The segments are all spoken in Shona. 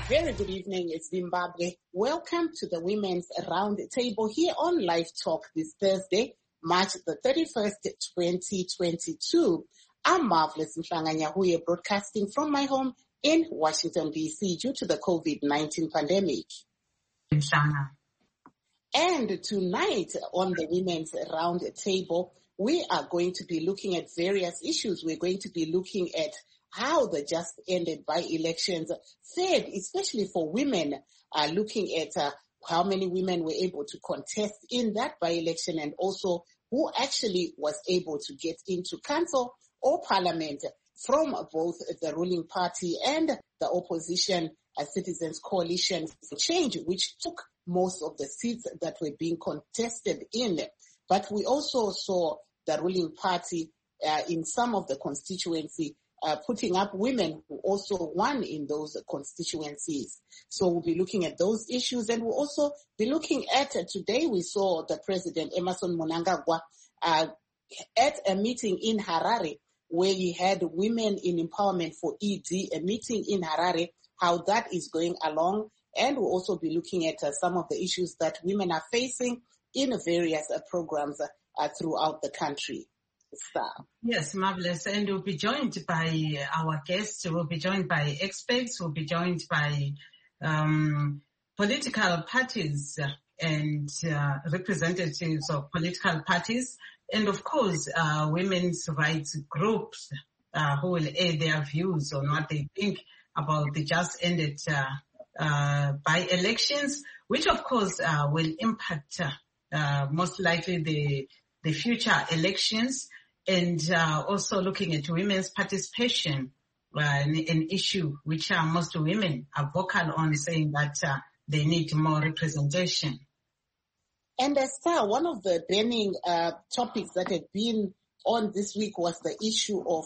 Very good evening, Zimbabwe. Welcome to the Women's Round Table here on Live Talk this Thursday, March the 31st, 2022. I'm Marvelous Mhlanganyahuye, broadcasting from my home in Washington, D.C. due to the COVID-19 pandemic. And tonight on the Women's Round Table, we are going to be looking at various issues. We're going to be looking at how the just ended by-elections fared, especially for women, looking at how many women were able to contest in that by-election and also who actually was able to get into council or parliament from both the ruling party and the opposition Citizens Coalition for Change, which took most of the seats that were being contested in. But we also saw the ruling party in some of the constituency putting up women who also won in those constituencies. So we'll be looking at those issues, and we'll also be looking at today we saw the President Emmerson Mnangagwa at a meeting in Harare where he had Women in Empowerment for ED, a meeting in Harare, how that is going along. And we'll also be looking at some of the issues that women are facing in various programs throughout the country. Yes, Marvelous. And we'll be joined by our guests. We'll be joined by experts. We'll be joined by political parties and representatives of political parties. And of course, women's rights groups who will air their views on what they think about the just ended by-elections, which of course will impact most likely the future elections. And also looking at women's participation, an issue which most women are vocal on, saying that they need more representation. And Esther, one of the burning topics that had been on this week was the issue of,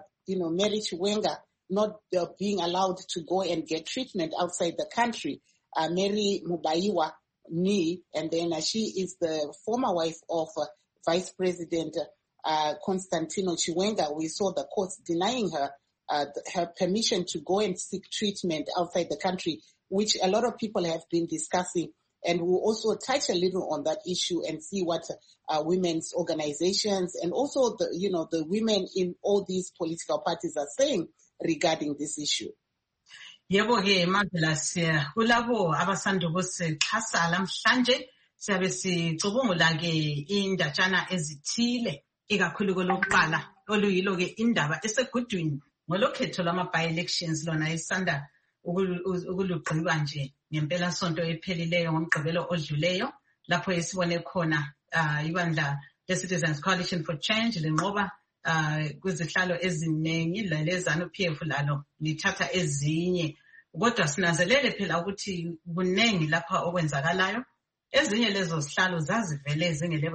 Mary Chiwenga not being allowed to go and get treatment outside the country. Mary Mubaiwa Ni, and then she is the former wife of Vice President Constantino Chiwenga. We saw the courts denying her her permission to go and seek treatment outside the country, which a lot of people have been discussing. And we'll also touch a little on that issue and see what women's organizations and also the women in all these political parties are saying regarding this issue. Yebo-ke Marvelous, kulabo abasanda ukusixhasa namhlanje siyabe sicubungula-ke indatshana ezithile ikakhulu kolokuqala oluyilo-ke indaba esegudwini ngolokhetho lwama-by-elections lona esanda ukulugqiba nje ngempela sonto ephelileyo ngomgqibelo odluleyo lapho esibone khona ibandla le-Citizens Coalition for Change linqoba kwizihlalo eziningi lelezanu-PF lalo lithatha ezinye, kodwa sinanzelele phela ukuthi kuningi lapha okwenzakalayo. Ezinye lezo zihlalo zazivele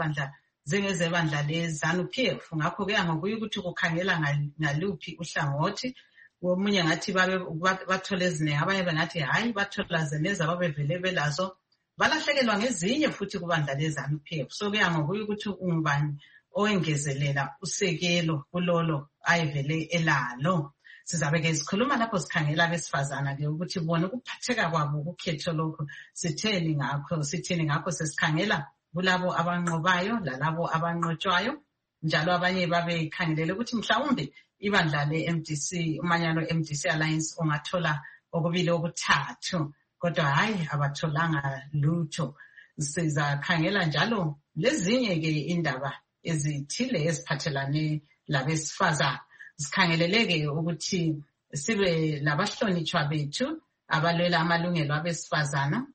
zingezebandla lezanu-PF, ngakho kuya ngokuya ukuthi kukhangela ngaluphi uhlangothi. Omunye ngathi bathole eziningi, abanye bengathi hayi bathola zeneza babevele belazo balahlekelwa ngezinye futhi kubandla lezanu-PF. So kuya ngokuya ukuthi ungubani owengezelela usekelo kulolo ayevele elalo. Sizabe-ke sikhuluma lapho sikhangela abesifazana-ke ukuthi bona ukuphatheka kwabo ukukhetho lokhu sithini ngakho sesikhangela kulabo abanqobayo lalabo abanqotshwayo, njalo abanye babekhangelele ukuthi mhlawumbe ibandla le-MDC, umanyano MDC Alliance ungathola okubili okuthathu, kodwa hayi abatholanga lutho. Sizakhangela njalo lezinye-ke indaba ezithile eziphathelane labesifazana. Sikhangeleleke ukuthi sibe labahlonitshwa bethu abalwela amalungelo abesifazana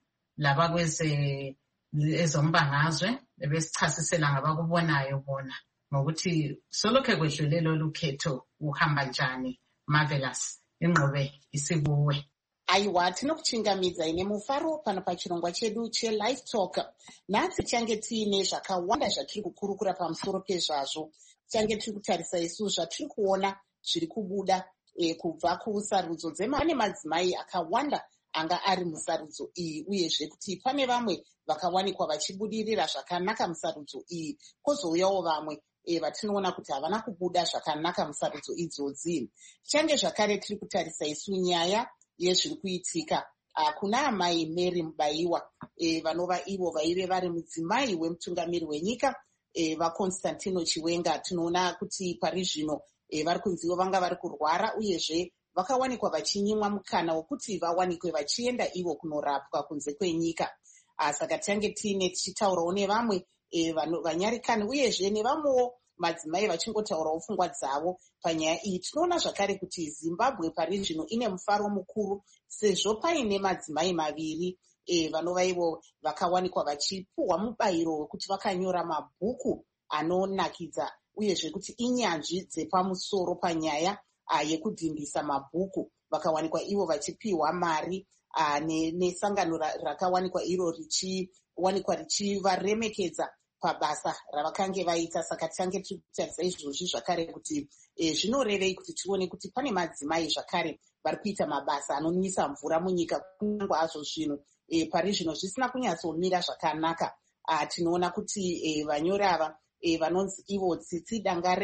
labakwezembangazwe besichasisela ngabakubonayo bona ngokuthi solokhe kwedlule lolu khetho uhamba njani. Marvelous, ingqobe isibuwe. Aiwa, tinokuchingamidza ine mufaro pano pachirongwa chedu che-Live Talk. Nhasi tichange tiine zvakawanda zvatiri kukurukura pamusoro pezvazvo. Tichange tiri kutarisa isu zvatiri kuona zviri kubuda kubva kusarudzo dzemane madzimai akawanda anga ari musarudzo iyi, uyezve kuti pane vamwe vakawanikwa vachibudirira zvakanaka musarudzo iyi, kwozouyawo vamwe vatinoona kuti havana kubuda zvakanaka musarudzo idzodzi. Tichange zvakare tiri kutarisa isu nyaya yezviri kuitika kuna amai Mary Mubaiwa vanova ivo vaive vari mudzimai wemutungamiri wenyika vaConstantino Chiwenga. Tinoona kuti pari zvino vari kunzivo vanga vari kurwara, uyezve vakawanikwa vachinyimwa mukana wekuti vawanikwe vachienda ivo kunorapwa kunze kwenyika. Saka tange tichitaurawo nevamwe vanyarikani, uyezve nevamwewo madzimai vachingotaurawo pfungwa dzavo panyaya iyi. Tinoona zvakare kuti Zimbabwe pari zvino ine mufaro mukuru sezvo paine madzimai maviri vanova ivo vakawanikwa vachipuhwa mubayiro wekuti vakanyora mabhuku anonakidza, uyezve kuti inyanzvi dzepamusoro panyaya yekudhindisa mabhuku. Vakawanikwa ivo vachipiwa mari nesangano rakawanikwa iro richiwanikwa richivaremekedza pabasa ravakange vaita. Saka tange tichitarisa izvozvi zvakare kuti zvinorevei kuti tione kuti pane madzimai zvakare vari kuita mabasa anonwisa mvura munyika, kunyange hazvo zvinhu pari zvino zvisina kunyatsomira zvakanaka. Tinoona kuti vanyori ava vanonzi ivo Tsitsi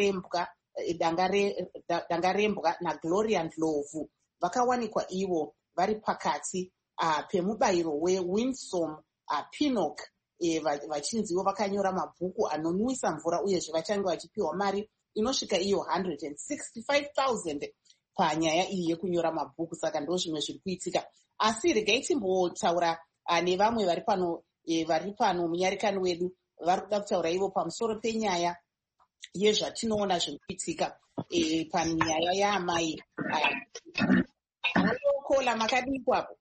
Dangarembwa naGloria Ndlovu vakawanikwa ivo vari pakati pemubayiro weWinsom Pinnock vachinzivo vakanyora mabhuku anonwisa mvura, uyezve vachange vachipiwa mari inosvika iyo 165,000 panyaya iyi yekunyora mabhuku. Saka ndo zvimwe zviri kuitika, asi regai timbotaura nevamwe vari pano munyarikani wedu vari kuda kutaura ivo pamusoro penyaya yezvatinoona zviri kuitika panyaya yaamai. Kola makadikwapo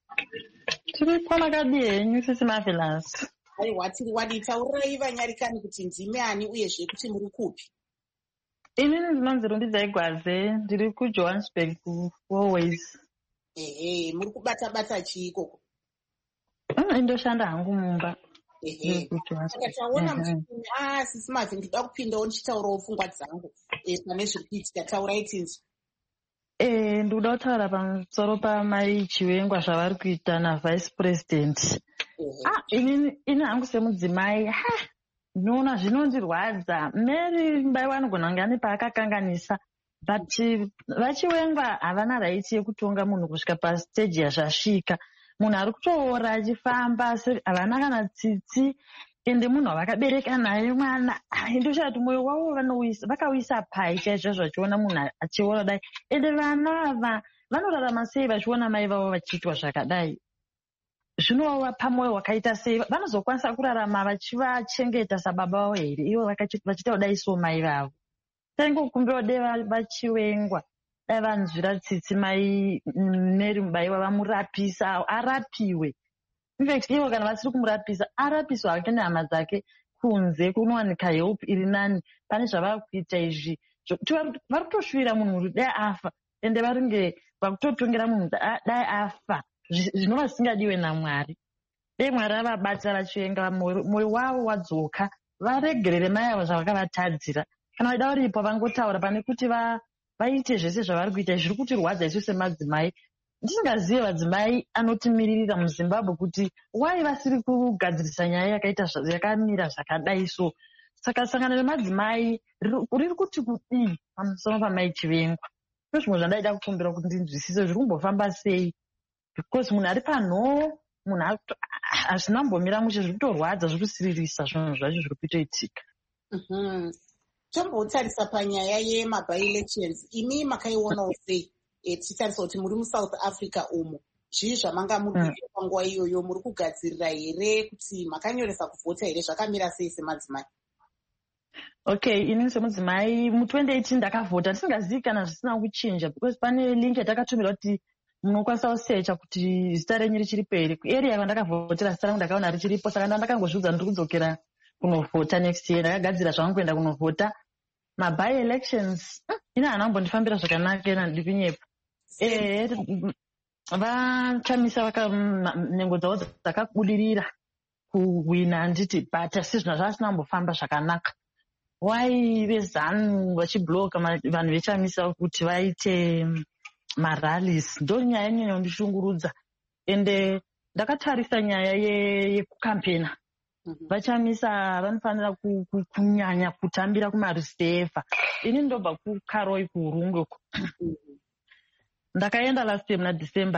tiripo makadii henyu sisi Marvelous? Aiwa, tiri wadi. Taurirai vanyarikani kuti ndimi ani uyezve kuti muri kupi? Inini ndinonzi Rumbidzai Gwaze, ndiri kuJohannesburg always. Muri kubata chiiko? Indoshanda hangu mumba. Saka taona muchiti sisi Mavi ndinoda kupindawo ndichitaurawo pfungwa dzangu pane zviri kuitika. Taurai tinzwi. Ndikuda kutaura pamusoro pamai Chiwenga zvavari kuita naVice President. Ini hangu semudzimai ndinoona zvinondirwadza. Mary Mubaiwa anogona kunge ane paakakanganisa, but vaChiwenga havana raiti yekutonga munhu kusvika pasiteji yazvasvika. Munhu ari kutoora achifamba, havana kana tsitsi, ende munhu wavakabereka naye mwana. Ndoshati mwoyo wavo vakauisa pai chaizvo vachiona munhu achiona dai. Ende vana ava vanorarama sei vachiona mai vavo vachiitwa zvakadai? Zvinovapa mwoyo wakaita sei? Vanozokwanisa kurarama vachivachengeta sababa vavo here ivo vachiita kudai so mai vavo? Taingokumbirawo dai vaChiwenga dai vanzwira tsitsi mai Mary Mubaiwa vamurapisa, arapiwe. Infact ivo kana vasiri kumurapisa, arapiswa hake nehama dzake kunze kunowanika help iri nani pane zvavava kuita izvi. Vari kutoshuvira munhu uri dai afa, ende varinge vakutotongera munhu dai afa, zvinova zvisingadiwe naMwari. Dai Mwari avabata vaChiwenga, mwoyo wavo wadzoka, varegerere mai avo zvavakavatadzira. Kana vaida varipo vangotaura pane kuti vaite zvese zvavari kuita. Zviri kutirwadza isu semadzimai. Ndisingazive madzimai anotimiririra muZimbabwe kuti wai vasiri kugadzirisa nyaya yakaita yakamira zvakadai so. Saka sangano remadzimai riri kuti kudii pamusoro pamai Chiwenga? Ndozvimwe zvandaida kukumbira kuti ndinzwisise zviri kumbofamba sei, because munhu ari panhoo, munhu hazvina kumbomira mushe, zviri kutorwadza, zviri kusiririsa zvinhu zvacho zviri kutoitika. Tombotarisa panyaya yemabi-elections, imi makaionawo sei? Tichitarisa kuti muri muSouth Africa umo, zvii zvamanga muri kuita panguva iyoyo? Muri kugadzirira here kuti makanyoresa kuvhota here? Zvakamira sei semadzimai? Okay, inini semudzimai mu2018 ndakavhota, ndisingazivi kana zvisina kuchinja, because pane link yatakatumira kuti munokwanisa kusecha kuti zita renyu richiripo here. Kuarea kwandakavhotera zita rangu ndakaona richiripo, saka ndakangozviudza ndiri kudzokera kunovhota next year. Ndakagadzira zvangu kuenda kunovhota. Mabi-elections ina hana kumbondifambira zvakanaka ena ndipinyepo. Vachamisa nhengo dzavo dzakabudirira kuwina handiti, but asi zvino zvasina kumbofamba zvakanaka. Wai vezanu vachibloka vanhu vechamisa kuti vaite marallies, ndo nyaya yenyanya kundishungurudza. Ende ndakatarisa nyaya yekukampena. Vachamisa vanofanira kunyanya kutambira kumarusevha. Ini ndobva kuKaroi kuRungu. Ndakaenda last year muna December.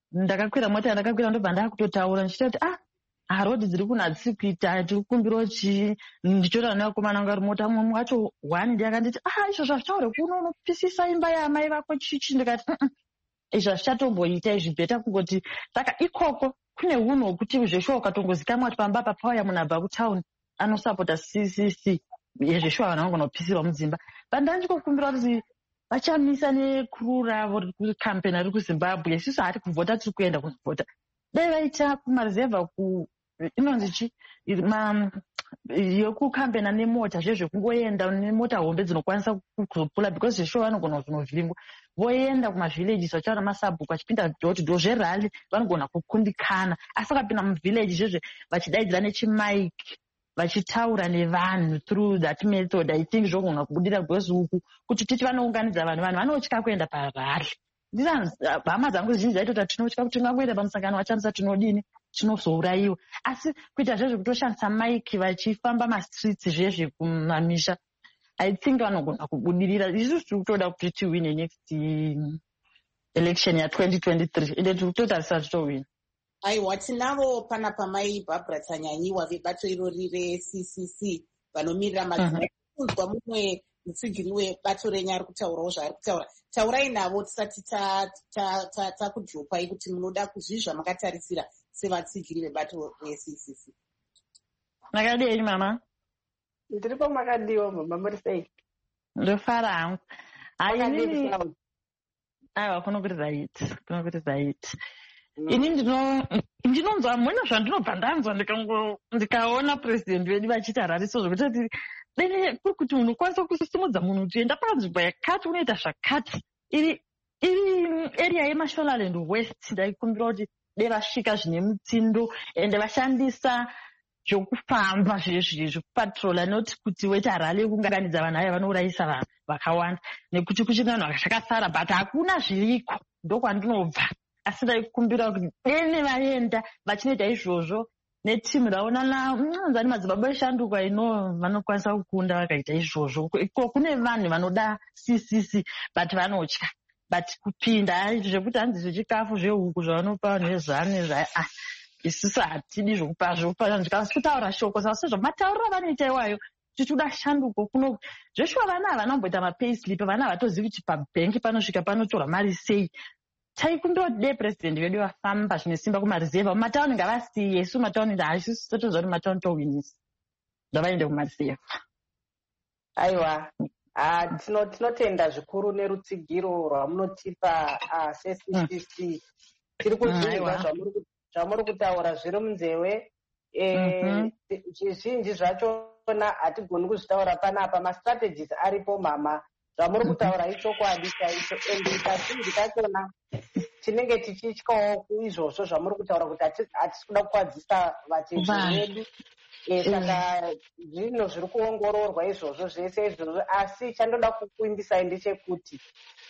ndakakwira mota yandakakwira ndobva ndakutotaura ndichita kuti rodhi dziri kunhadzisi kuita tiri kukumbirawo chii. ndichotaura nevakomana vangu vari mota, mumwe wacho hwani akanditi izvo hazvichaure kuno unopisisa imba yaamai vako chichi. ndikati izvo hazvichatomboita izvi, bheta kungoti. Saka ikoko kune unhu hwokuti zveshuwa ukatongozikamwa kuti pamba papauya munhu abva kutauni anosapota CCC, zveshuwa vanhu vanogona kupisirwa mudzimba. Pandanjikokumbira kuti vachamisa nekuru ravo kukampeni ari kuZimbabwe, isusu hati kuvhota, tiri kuenda kuvhota. Dai vaita kumarezevha inonzi chi yokukampena nemota, zvezvekungoenda nemota hombe dzinokwanisa kuzopula, because zveshuwa vanogona kuzonovhiringwa. Voenda kumavillages vachaona masabhuku vachipinda door to door, zverali vanogona kukundikana. Asi vakapinda muvillage zvezve vachidaidzira nechimaiki vachitaura nevanhu through that method, I think zvogona kubudira, because uku kuti titi vanounganidza vanhu vanotya kuenda parali. Hama dzangu zhinji dzaitota tinotya kuti tingangoenda pamusangano vachamisa tinodini, tinozouraiwa. Asi kuita zvezvekutoshandisa maiki vachifamba mastreets zvezve kumamisha, I think vanogona kubudirira. Isusu tiri kutoda kuti tiwine next election ya2023 ende tiri kutotarisa titowina. Aiwa, tinavo pana pamai Barbara Tsanyanyiwa vebato irori reCCC vanomirira madzimai. Kunzwa mumwe mutsigiri webato renyu ari kutaurawo zvaari kutaura. Taurai navo tisati takudropai kuti munoda kuzvizva makatarisira sevatsigiri vebato reCCC. Makadii mama? Ndiripo makadiwa mama, muri sei? Ndofara hangu. Aiwa, kunokuti zaiti. Ini ndinonzwa mwena zvandinobva ndanzwa ndikaona president vedu vachita rariso zvokuti dai kuri kuti unokwanisa kusisimudza munhu kuti enda panzvimbo yakati unoita zvakati. Iri area yeMashonaland West ndaikumbira kuti dai vasvika zvine mutsindo ende vashandisa zvokufamba zvekupatrola, noti kuti weta rali yekunganidza vanhu aya vanourayisa vanhu vakawanda, nekuti kuchina vanhu zvakasara, but hakuna zviriko. Ndokwandinobva. Asi ndaikumbira kuti dene vaenda vachinoita izvozvo netimu raonana nzani madzibaba eshanduka vanokwanisa kukunda vakaita izvozvo. Iko kune vanhu vanoda CCC but vanotya, but kupinda zvekuti hanzi zvechikafu zvehuku zvavanopa vanhu vezane isusu hatidi zvokupa ndikasi kutaura shoko sasa zvamataurira vanoita iwayo tichida shanduko kuno. Zveshuwa vana avanomboita mapayslip, vana havatozivi kuti pabhengi panosvika panotorwa mari sei. Taikumbira kuti dei president vedu vafamba zvine simba kumarezevha mumatauni ngavasiye. Isu matauni haisusu totoziva kuti matauni towinisa, ngavaende kumarezevha. Aiwa, tinotenda zvikuru nerutsigiro rwamunotipa seCCC. Tiri kuzvinzwa zvamuri kutaura zviri munzewe. Zvizhinji zvachona hatigoni kuzvitaura panapa, mastrategies aripo mama. Zvamuri kutaura ichokwadi chaicho, ende kazhinji kachona tinenge tichityawo izvozvo zvamuri kutaura kuti hatisi kuda kukwadzisa vatezo vedu. Saka zvino zviri kuongororwa izvozvo zvese izvozvo, asi chandoda kukuimbisai ndechekuti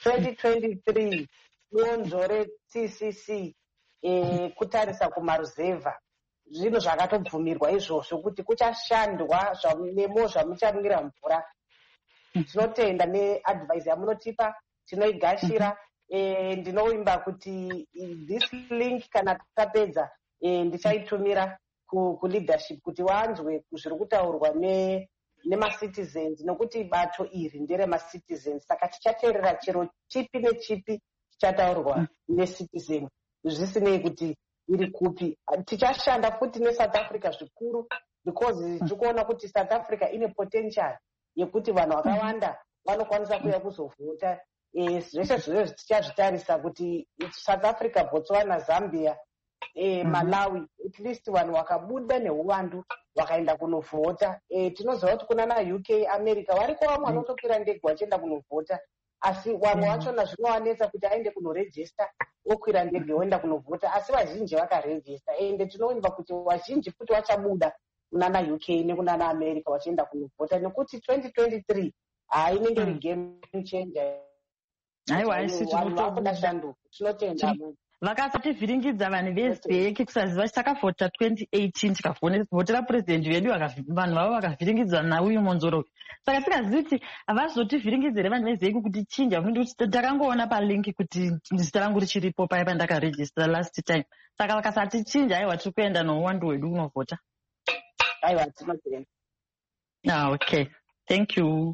2023 donzvo reCCC kutarisa kumaruzevha, zvinhu zvakatobvumirwa izvozvo kuti kuchashandwa nemo zvamuchamwira mvura. Tinotenda neadvice yamunotipa, tinoigashira. Ndinoimba kuti this link kana tapedza ndichaitumira kuleadership kuti wanzwe zviri kutaurwa nemacitizens, nokuti bato iri nderemacitizens. Saka tichateerera chero chipi nechipi chichataurwa necitizen, zvisinei kuti iri kupi. Tichashanda futi neSouth Africa zvikuru, because tikuona kuti South Africa ine potential yekuti vanhu vakawanda vanokwanisa kuuya kuzovhota. Zvese zvizvo tichazvitarisa kuti South Africa, Botswana, Zambia, Malawi, at least vanhu vakabuda neuwandu vakaenda kunovhota. Tinoziva kuti kuna naUK, America variko vamwe vanotokwira ndege vachienda kunovhota, asi vamwe vachona zvinowanetsa kuti aende kunorejista okwira ndege oenda kunovhota, asi vazhinji vakarejista. Ende tinoimba kuti vazhinji futi vachabuda kuna naUK nekuna naAmerica vachienda kunovhota, nekuti 2023 inenge game changer. Aiwa, isi tinotenda. vakasativhiringidza vanhu vezeki kusaziva takavhota 2018 tikavhotera purezidendi vedu vanhu vavo vakavhiringidzwa nauyu Monzoro. Saka tikazivi kuti havazotivhiringidzire vanhu vezeki kuti chinja, kuti takangoona palinki kuti zita rangu richiripo paya pandakarejista last time. Saka vakasati chinja, aiwa tiri kuenda nouwandu hwedu kunovhota. Aiwa tinokuenda. Okay, thank you.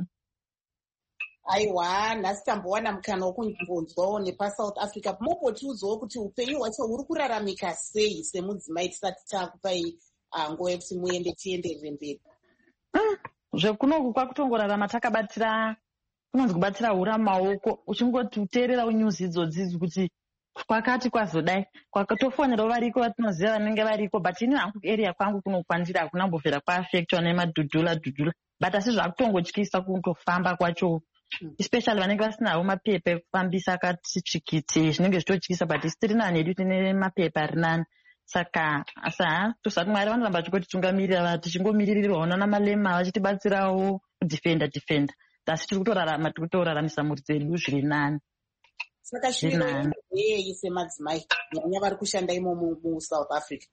Aiwa, nhasi tambowana mukana wokumbonzwawo nepaSouth Africa. Mopotiudzawo kuti upenyu hwacho huri kuraramika sei semudzimai tisati takupai nguva yekuti muende tienderere mberi. Zvekunoku kwakutongorarama takabatira, kunonzi kubatira hura maoko, uchingoti uteerera nyuzi idzodzidzi kuti kwakati kwazodai, kwakatofonerawo variko vatinoziva vanenge variko, but ini hangu area kwangu kunokwandira hakuna mbovhera kwaafektwa nemadhudhula, but asi zvakutongotyisa kutofamba kwacho. Especially vanenge vasinawo mapepa ekufambisa akati tsvikiti, zvinenge zvitotyisa, but isitiri nani hedu tine mapepa ari nani. Saka tosati Mwari vanoramba vachikotitungamirira, tichingomiririrwawo namalema vachitibatsirawo kudhifenda, asi tiri kutorarama, tiri kutoraramisa mhuri dzedu zviri nani. Saka shuviro yei semadzimai nyanya vari kushanda imomo muSouth Africa?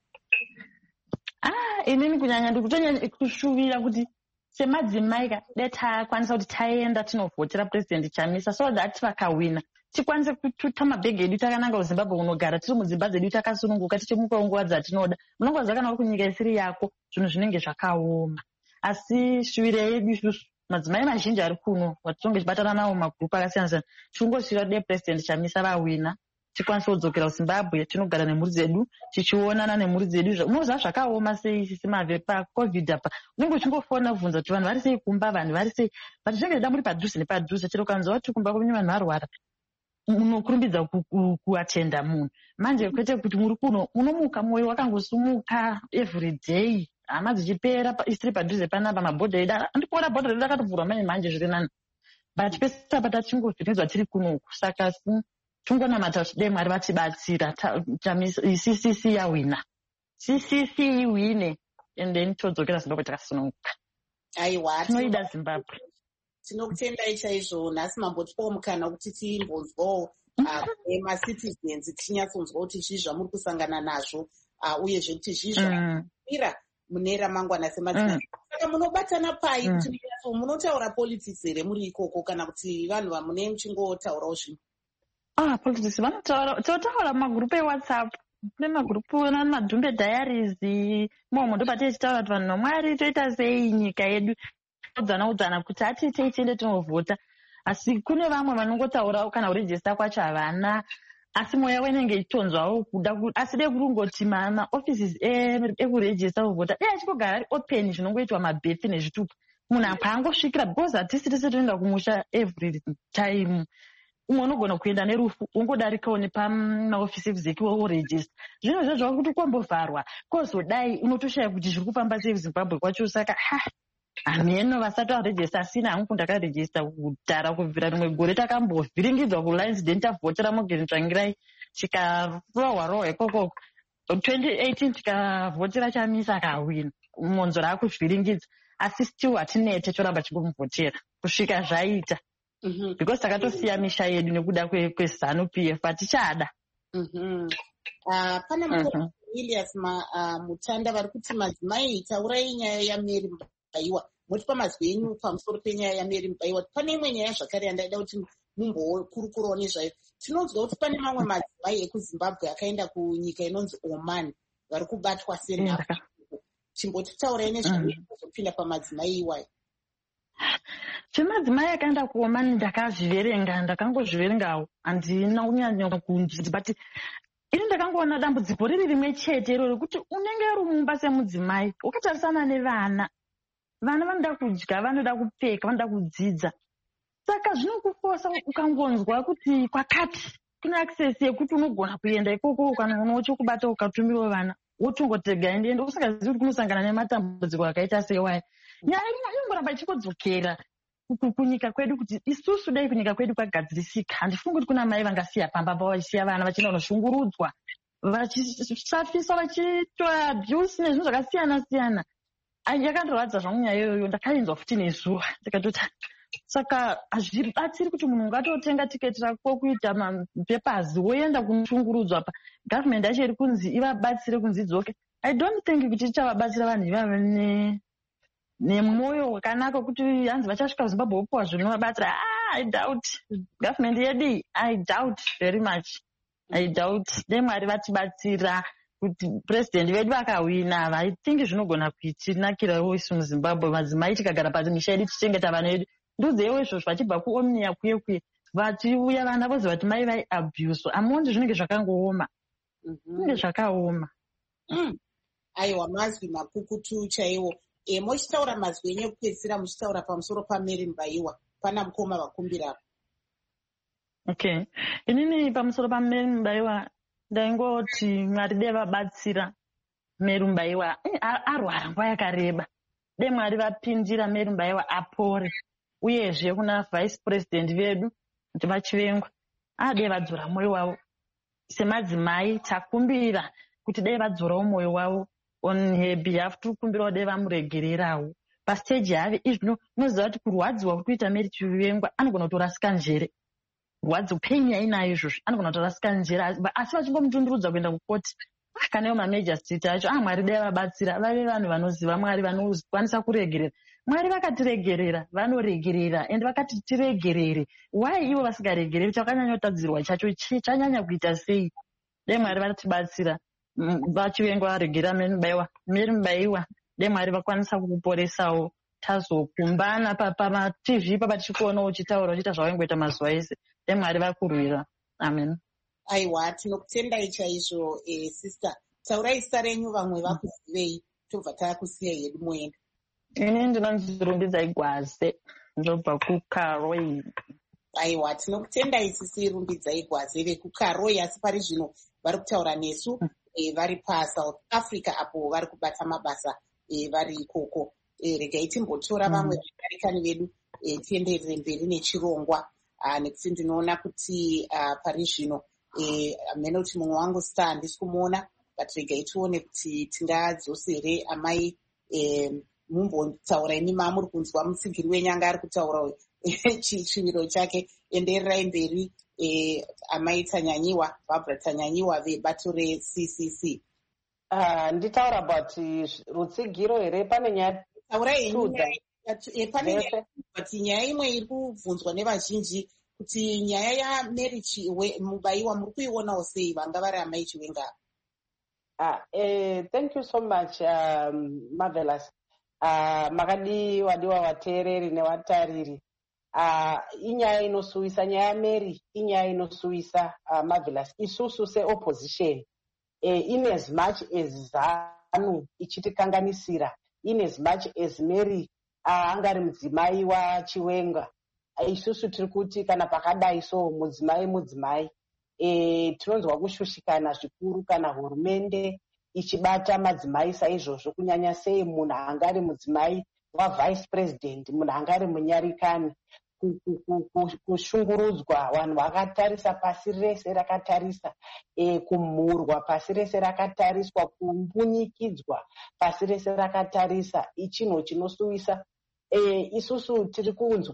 Inini kunyanya ndikutonyanya kushuvira kuti semadzimai dai takwanisa kuti taenda tinovhotera purezidendi Chamisa, so that vakawina tikwanise kututa mabhegi edu takananga kuZimbabwe kunogara tiri mudzimba dzedu takasununguka tichimukawo nguva dzatinoda. Munongwaziva kana kunyika isiri yako zvinhu zvinenge zvakaoma. Asi shuviro yedu isusu madzimai mazhinji ari kuno vatinonge tichibatana nawo magrupu akasiyana-siyana, tingosvira kudai purezidendi Chamisa vawina tikwanise kudzokera kuZimbabwe tinogara nemhuri dzedu tichionana nemhuri dzedu. Unoziva zvakaoma sei semave paCovid apa, unenge uchingofona kubvunza kuti vanhu vari sei kumba, vanhu vari sei, but zvinenge zvida muri padhuze nepadhuze. Chero ukanzwa kuti kumba kwenyu vanhu varwara unokurumbidza kuatenda munhu. Manje kwete kuti muri kuno unomuka mwoyo wakangosumuka everyday, hama dzichipera isiri padhuze panapa, mabhodha edu andikuona bhodha redu rakatovhurwa manje zviri nani, but pese apa tachingovhiridzwa tiri kunoku. Saka tungonamata kuti dai Mwari vatibatsira CCC yawina, CCC iwine, and then todzokera Zimbabwe takasununguka. Aiwa, tinoida Zimbabwe. Tinokutendai chaizvo. Nhasi mambotipawo mukana wekuti timbonzwawo macitizens, tichinyatsonzwawo kuti zvii zvamuri kusangana nazvo, uyezve kuti zvii zvaira mune ramangwana semadzimai. Saka munobatana pai kuti munotaura politics here muri ikoko, kana kuti vanhu vamune muchingotaurawo zvinhu? Politics vanotaura magrupu eWhatsApp, kune magrupu namadhumbe diaries, momo ndopati tichitaura kuti vanhu vaMwari toita sei nyika yedu, udzana kuti atitei tiende tinovhota. Asi kune vamwe vanongotaurawo kana kurejista kwacho havana, asi mweya wenenge ichitonzwawo kuda, asi dei kurungoti maoffices ekurejista kuvhota dei achingogara ari open, zvinongoitwa mabhethi nezvitupa, munhu akangosvikira, because hatisi tese toenda kumusha every time. Umwe unogona kuenda nerufu, ungodarikawo nepamaofisi evuzeki worejista. Zvino zvazvo kuti kwambovharwa kwozodai unotoshaya kuti zviri kufamba sei kuZimbabwe kwacho. Saka hameno vasati varejista, asina hangu ndakarejista kudhara kubvira rimwe gore takambovhiringidzwa kuLions Den tavhotera Morgan Tsvangirai, tikarohwa ikoko 2018 tikavhotera Chamisa akawina, Monzoro akuzviringidza, asi still hatinete choramba chingomuvhotera kusvika zvaita. Because takatosiya misha yedu nekuda kweZanu PF, patichada. Pana mukoma Elias Mutanda vari kuti madzimai, taurai nyaya yaMary Mbaiwa, motipa mazwi enyu pamusoro penyaya yaMary Mbaiwa. Pane imwe nyaya zvakare yandaida kuti mumbokurukurawo nezvayo. Tinonzwa kuti pane mamwe madzimai ekuZimbabwe akaenda kunyika inonzi Oman vari kubatwa senhapwa. Chimbotitaurai nezvayo zopinda pamadzimai iwayo. Zvemadzimai akaenda kuOman ndakangozviverengawo, handina kunyanya kunzviti, but ini ndakangoona dambudziko riri rimwe chete iro rekuti unenge uri mumba semudzimai ukatarisana nevana. Vana vanoda kudya, vanoda kupfeka, vanoda kudzidza. Saka zvinokufosa ukangonzwa kuti kwakati kune access yekuti unogona kuenda ikoko kana unowo chokubata ukatumirawo vana, wotongotega ende usingazivi kuti kunosangana nematambudziko akaita sewaya. Nyaya inongoramba ichikodzokera kunyika kwedu, kuti isusu dai kunyika kwedu kwagadzirisika. Handifungi kuti kuna mai vangasiya pamba vachisiya vana vachienda kunoshungurudzwa, vachisafiswa, vachiitwa abuse nezvinhu zvakasiyana-siyana. Yakandorwadza zvangu nyaya iyoyo, ndakainzwa futi nezuva, ndikatoti Saka hazvibatsiri kuti munhu ungatotenga tiketi rako kuita mapapers woenda kunoshungurudzwa pa government yacho iri kunzi ivabatsire kunzi idzoke. I don't think kuti ichavabatsira vanhu ivava nemwoyo wakanaka kuti hanzi vachasvika kuZimbabwe vopiwa zvinovabatsira. I doubt. Government yedu, I doubt very much. I doubt. Dai Mwari vatibatsira kuti president vedu vakawina. I think zvinogona kuitinakirawo isu muZimbabwe madzimai tikagara pamisha yedu tichengeta vana vedu. Ndudzewo izvozvo vachibva kuomnia kuye vachiuya vana vozi vati mai vai abuse. Amundi zvinenge zvakangooma. Zvinenge zvakaoma. Aiwa, mazwi makukutu chaiwo. Muchitaura mazwi enyu ekupedzisira muchitaura pamusoro paMary Mbaiwa. Pana mukoma vakumbira. Okay. Inini pamusoro paMary Mbaiwa ndaingoti Mwari dai vabatsira Mary Mbaiwa. Arwara nguva yakareba. Dai Mwari vapindira Mary Mbaiwa apore. Uyezve kuna vice president vedu kuti vachivengwa. Dai vadzora mwoyo wavo. Semadzimai takumbira kuti dai vadzorawo mwoyo wavo. On her behalf tikumbirawo dai vamuregererawo. Pastage yave izvino unoziva kuti kurwadziwa kuri kuita Mary Chivengwa anogona kutorasika njere. Rwadzo pain yainayo izvozvo anogona kutorasika njere asi vachingomutundurudza kuenda kukoti. Kana iwo mamajor street acho Mwari dai vabatsira vave vanhu vanoziva Mwari vanokwanisa kuregerera. Mwari vakatiregerera vanoregerera ende vakati tiregerere. Why ivo vasingaregereri chakanyanya kutadzirwa chacho chanyanya kuita sei? Dai Mwari vatibatsira vachivengwa varegera Mary Mbaiwa. Dai Mwari vakwanisa kukuporesawo tazokumbana pama-TV papa tichikuona uchitaura uchiita zvawaingoita mazuva ese. Dai Mwari vakurwira. Amen. Aiwa, tinokutendai chaizvo sister. Taurai zita renyu vamwe vakuzivei tobva takusiyai hedu muenda. Ini ndinonzi Rumbidzai Gwaze ndobva kuKaroi. Aiwa, tinokutendai sisi Rumbidzai Gwaze vekuKaroi, asi pari zvino vari kutaura nesu vari paSouth Africa apo vari kubata mabasa vari ikoko. Regai timbotora vamwe vadarikani vedu tienderere mberi nechirongwa nekuti ndinoona kuti pari zvino mene kuti mumwe wangu star handisi kumuona, but regai tione kuti tingadzosere amai mumbotaura imi mamuri kunzwa mutsigiri wenyanga ari kutaura chiviro chake. Endererai mberi amai Tanyanyiwa, Barbara Tanyanyiwa vebato reCCC. Nditaura about rutsigiro here pane nyaya pane nyaya but nyaya imwe iri kubvunzwa nevazhinji kuti nyaya yaMary Mbaiwa muri kuionawo sei vanga vari amai Chiwenga? Thank you so much Marvelous. Makadiwa vateereri nevatariri. Inyaya inosuwisa, nyaya yaMary inyaya inosuwisa Marvelous. Isusu seopposition in as much as ZANU ichitikanganisira, in as much as Mary angari mudzimai waChiwenga, isusu tiri kuti kana pakadai so mudzimai tinonzwa kushushikana zvikuru kana hurumende ichibata madzimai saizvozvo, kunyanya sei munhu angari mudzimai wavice president, munhu angari munyarikani. Kushungurudzwa, vanhu vakatarisa, pasi rese rakatarisa, kumhurwa pasi rese rakatariswa, kumbunyikidzwa pasi rese rakatarisa, ichinhu chinosuwisa. Isusu tiri kunzwa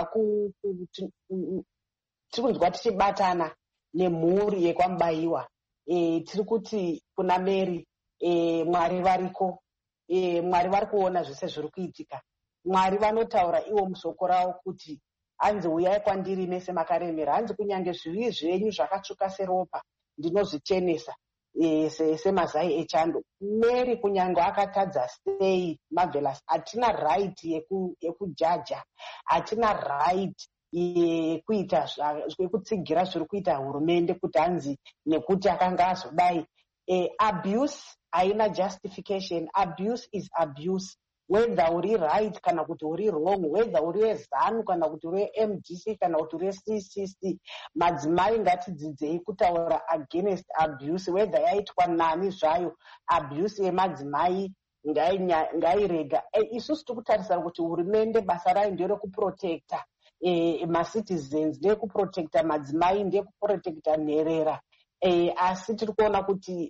tichibatana nemhuri yekwaMbaiwa. Tiri kuti kuna Mary Mwari variko, Mwari vari kuona zvese zviri kuitika. Mwari vanotaura ivo musoko ravo kuti hanzi uyai kwandiri nese makaremera, hanzi kunyange zvivi zvenyu zvakatsvuka seropa ndinozvichenesa semazai echando. Mary kunyange akatadza sei Marvelous, hatina right yekujaja, hatina right yekuita yekutsigira zviri kuita hurumende kuti hanzi nekuti akanga azodai. Abuse haina justification. Abuse is abuse. Whether uri right kana kuti uri wrong, whether uri weZANU kana kuti uri MDC kana kuti uri CCC, madzimai ngatidzidzei kutaura against abuse, whether yaitwa nani zvayo. Abuse yemadzimai ngairega. Isusu tikutarisira kuti hurumende basa rayo nderekuprotecta macitizens, ndeyekuprotecta madzimai, ndeyekuprotecta nherera. Asi tiri kuona kuti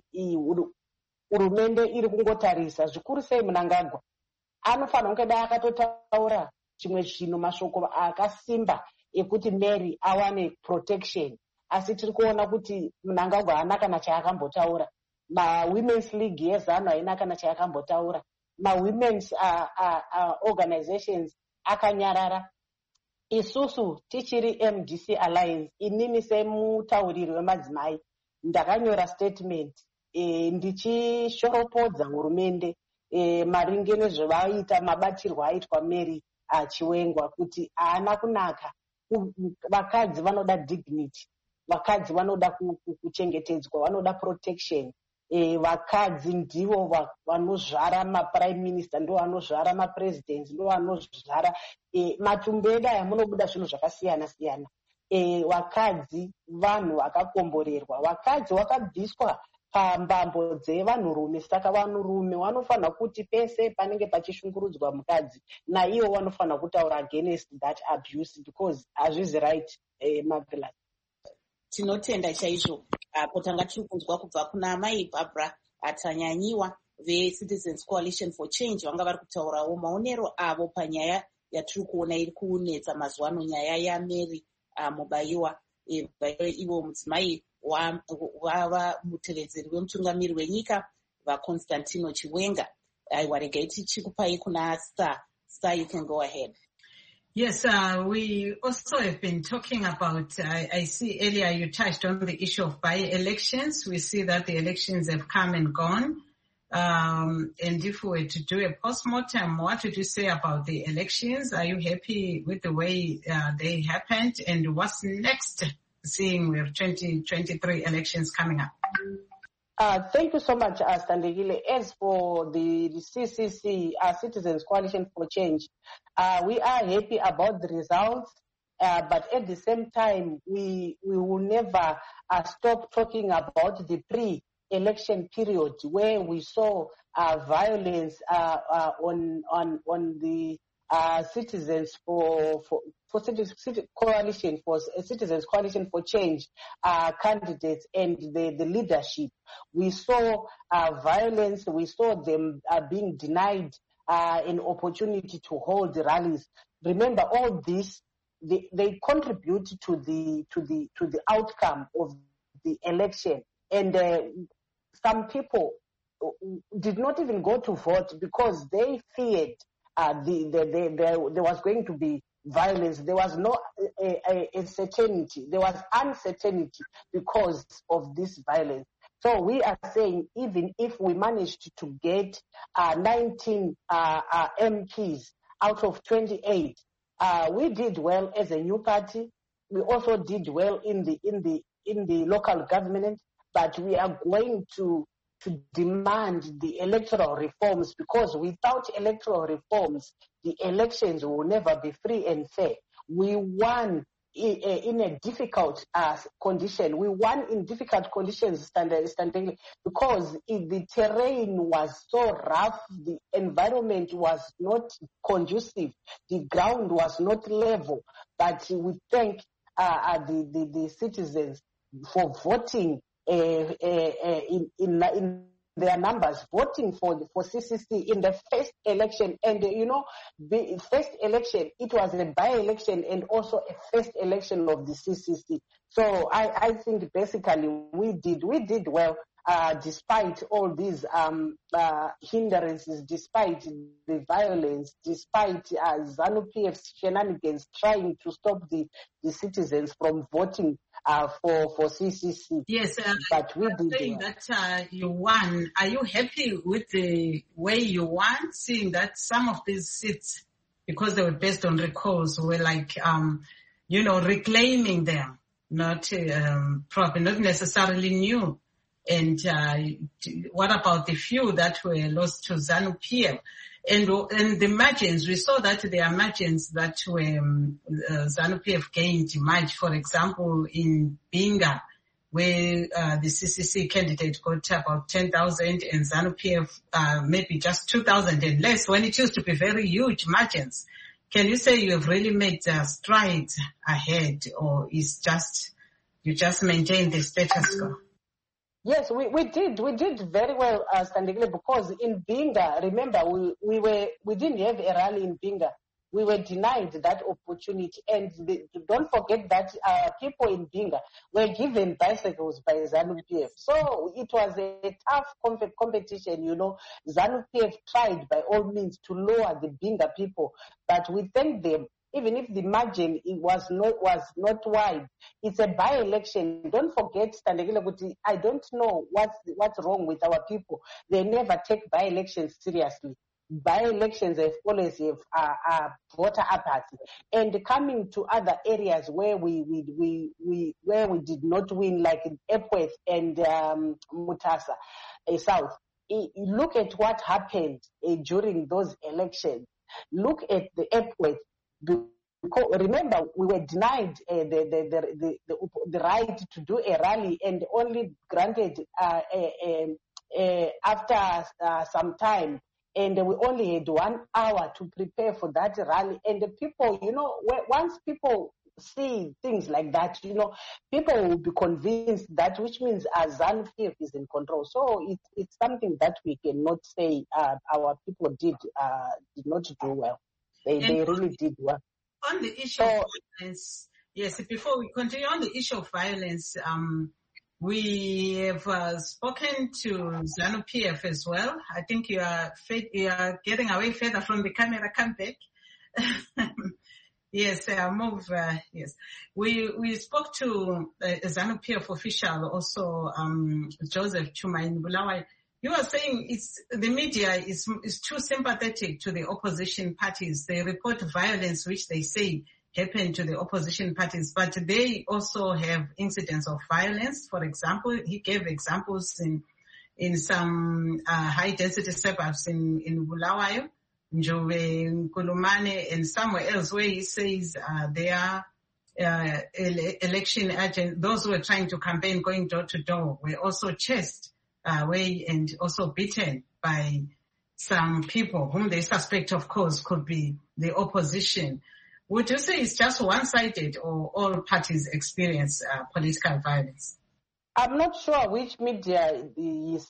hurumende iri kungotarisa zvikuru sei Mnangagwa. Anofanira kunge dai akatotaura chimwe chinhu mashoko akasimba ekuti Mary awane protection, asi tiri kuona kuti Mnangagwa haana kana chaakambotaura. Ma-Women's League yeZANU haina kana chaakambotaura. Ma-women's organizations akanyarara. Isusu tichiri MDC Alliance, inini semutauriri wemadzimai ndakanyora statement ndichishoropodza hurumende maringe nezvavaita mabatirwo aitwa Mary Chiwengwa kuti haana kunaka. Vakadzi vanoda dignity, vakadzi vanoda kuchengetedzwa, vanoda protection. Vakadzi ndivo vanozvara maprime minister, ndo vanozvara mapresidents, ndo vanozvara matumbeda yamunobuda zvinhu zvakasiyana siyana. Vakadzi vanhu vakakomborerwa, vakadzi vakabviswa pambambo dzevanhurume, saka vanhurume vanofanira kuti pese panenge pachishungurudzwa mukadzi naivo vanofanira kutaura against that abuse because hazvizi right. Magdalene, tinotenda chaizvo. Potanga tiri kunzwa kubva kuna mai Barbara Atanyanyiwa veCitizens Coalition for Change vanga vari kutaurawo maonero avo panyaya yatiri kuona iri kunetsa mazuva ano, nyaya yaMary Mubayiwa. Ivo mudzimai wava mutevedzeri wemutungamiri wenyika vaConstantino Chiwenga. Aiwa, regai tichikupai kuna Star. Star, you can go ahead. Yes, we also have been talking about, I see earlier you touched on the issue of by-elections. We see that the elections have come and gone. And if we were to do a post-mortem, what would you say about the elections? Are you happy with the way they happened? And what's next, seeing we have 2023 elections coming up? Thank you so much, Standegile. As for the CCC, Citizens Coalition for Change, we are happy about the results, but at the same time, we will never stop talking about the pre-election period where we saw violence on the Citizens Citizens Coalition for Change candidates and the leadership. We saw violence. We saw them being denied an opportunity to hold rallies. Remember, all this they contribute to the outcome of the election, and some people did not even go to vote because they feared there was going to be violence. There was no certainty. There was uncertainty because of this violence. So we are saying even if we managed to get 19 MPs out of 28, we did well as a new party. We also did well in the local government, but we are going to demand the electoral reforms, because without electoral reforms, the elections will never be free and fair. We won in a difficult condition. We won in difficult conditions, because the terrain was so rough, the environment was not conducive, the ground was not level. But we thank the citizens for voting in their numbers, voting for CCC in the first election. And the first election, it was a by-election and also a first election of the CCC. So I think basically we did well, despite all these hindrances, despite the violence, despite ZANU-PF's shenanigans trying to stop the citizens from voting for CCC. Yes, but we did saying that you won. Are you happy with the way you won, seeing that some of these seats, because they were based on recalls, were like, reclaiming them, probably not necessarily new? And what about the few that were lost to ZANU-PF? And the margins, we saw that there are margins that were ZANU-PF gained much. For example, in Binga, where the CCC candidate got about 10,000 and ZANU-PF maybe just 2,000 and less, when it used to be very huge margins. Can you say you have really made strides ahead, or is you just maintain the status quo? Yes, we did very well, Standigile, because in Binga, remember, we didn't have a rally in Binga. we were denied that opportunity. And don't forget that people in Binga were given bicycles by ZANU-PF. So it was a tough competition, you know. ZANU-PF tried by all means to lower the Binga people, but we thank them. Even if the margin was not wide, it's a by-election. Don't forget, I don't know what's wrong with our people. They never take by-elections seriously. By-elections have always have voter apathy. And coming to other areas where we did not win, like in Epworth and Mutasa South, look at what happened during those elections. Look at the Epworth. Because remember, we were denied the right to do a rally, and only granted after some time. And we only had 1 hour to prepare for that rally. And the people, you know, once people see things like that, you know, people will be convinced that, which means ZANU-PF is in control. So it's something that we cannot say our people did not do well. They really did well. On the issue of violence, yes, before we continue on the issue of violence, we have spoken to ZANU-PF as well. I think you are getting away further from the camera. Come back. Yes, move. Yes, we spoke to a ZANU-PF official, also Joseph Chuma in Bulawayo. You are saying the media is too sympathetic to the opposition parties. They report violence, which they say happened to the opposition parties, but they also have incidents of violence. For example, he gave examples in some high-density suburbs in Bulawayo, Njove, Nkulumane, and somewhere else where he says their election agents, those who were trying to campaign going door to door, were also chased away and also beaten by some people whom they suspect, of course, could be the opposition. Would you say it's just one-sided, or all parties experience political violence? I'm not sure which media is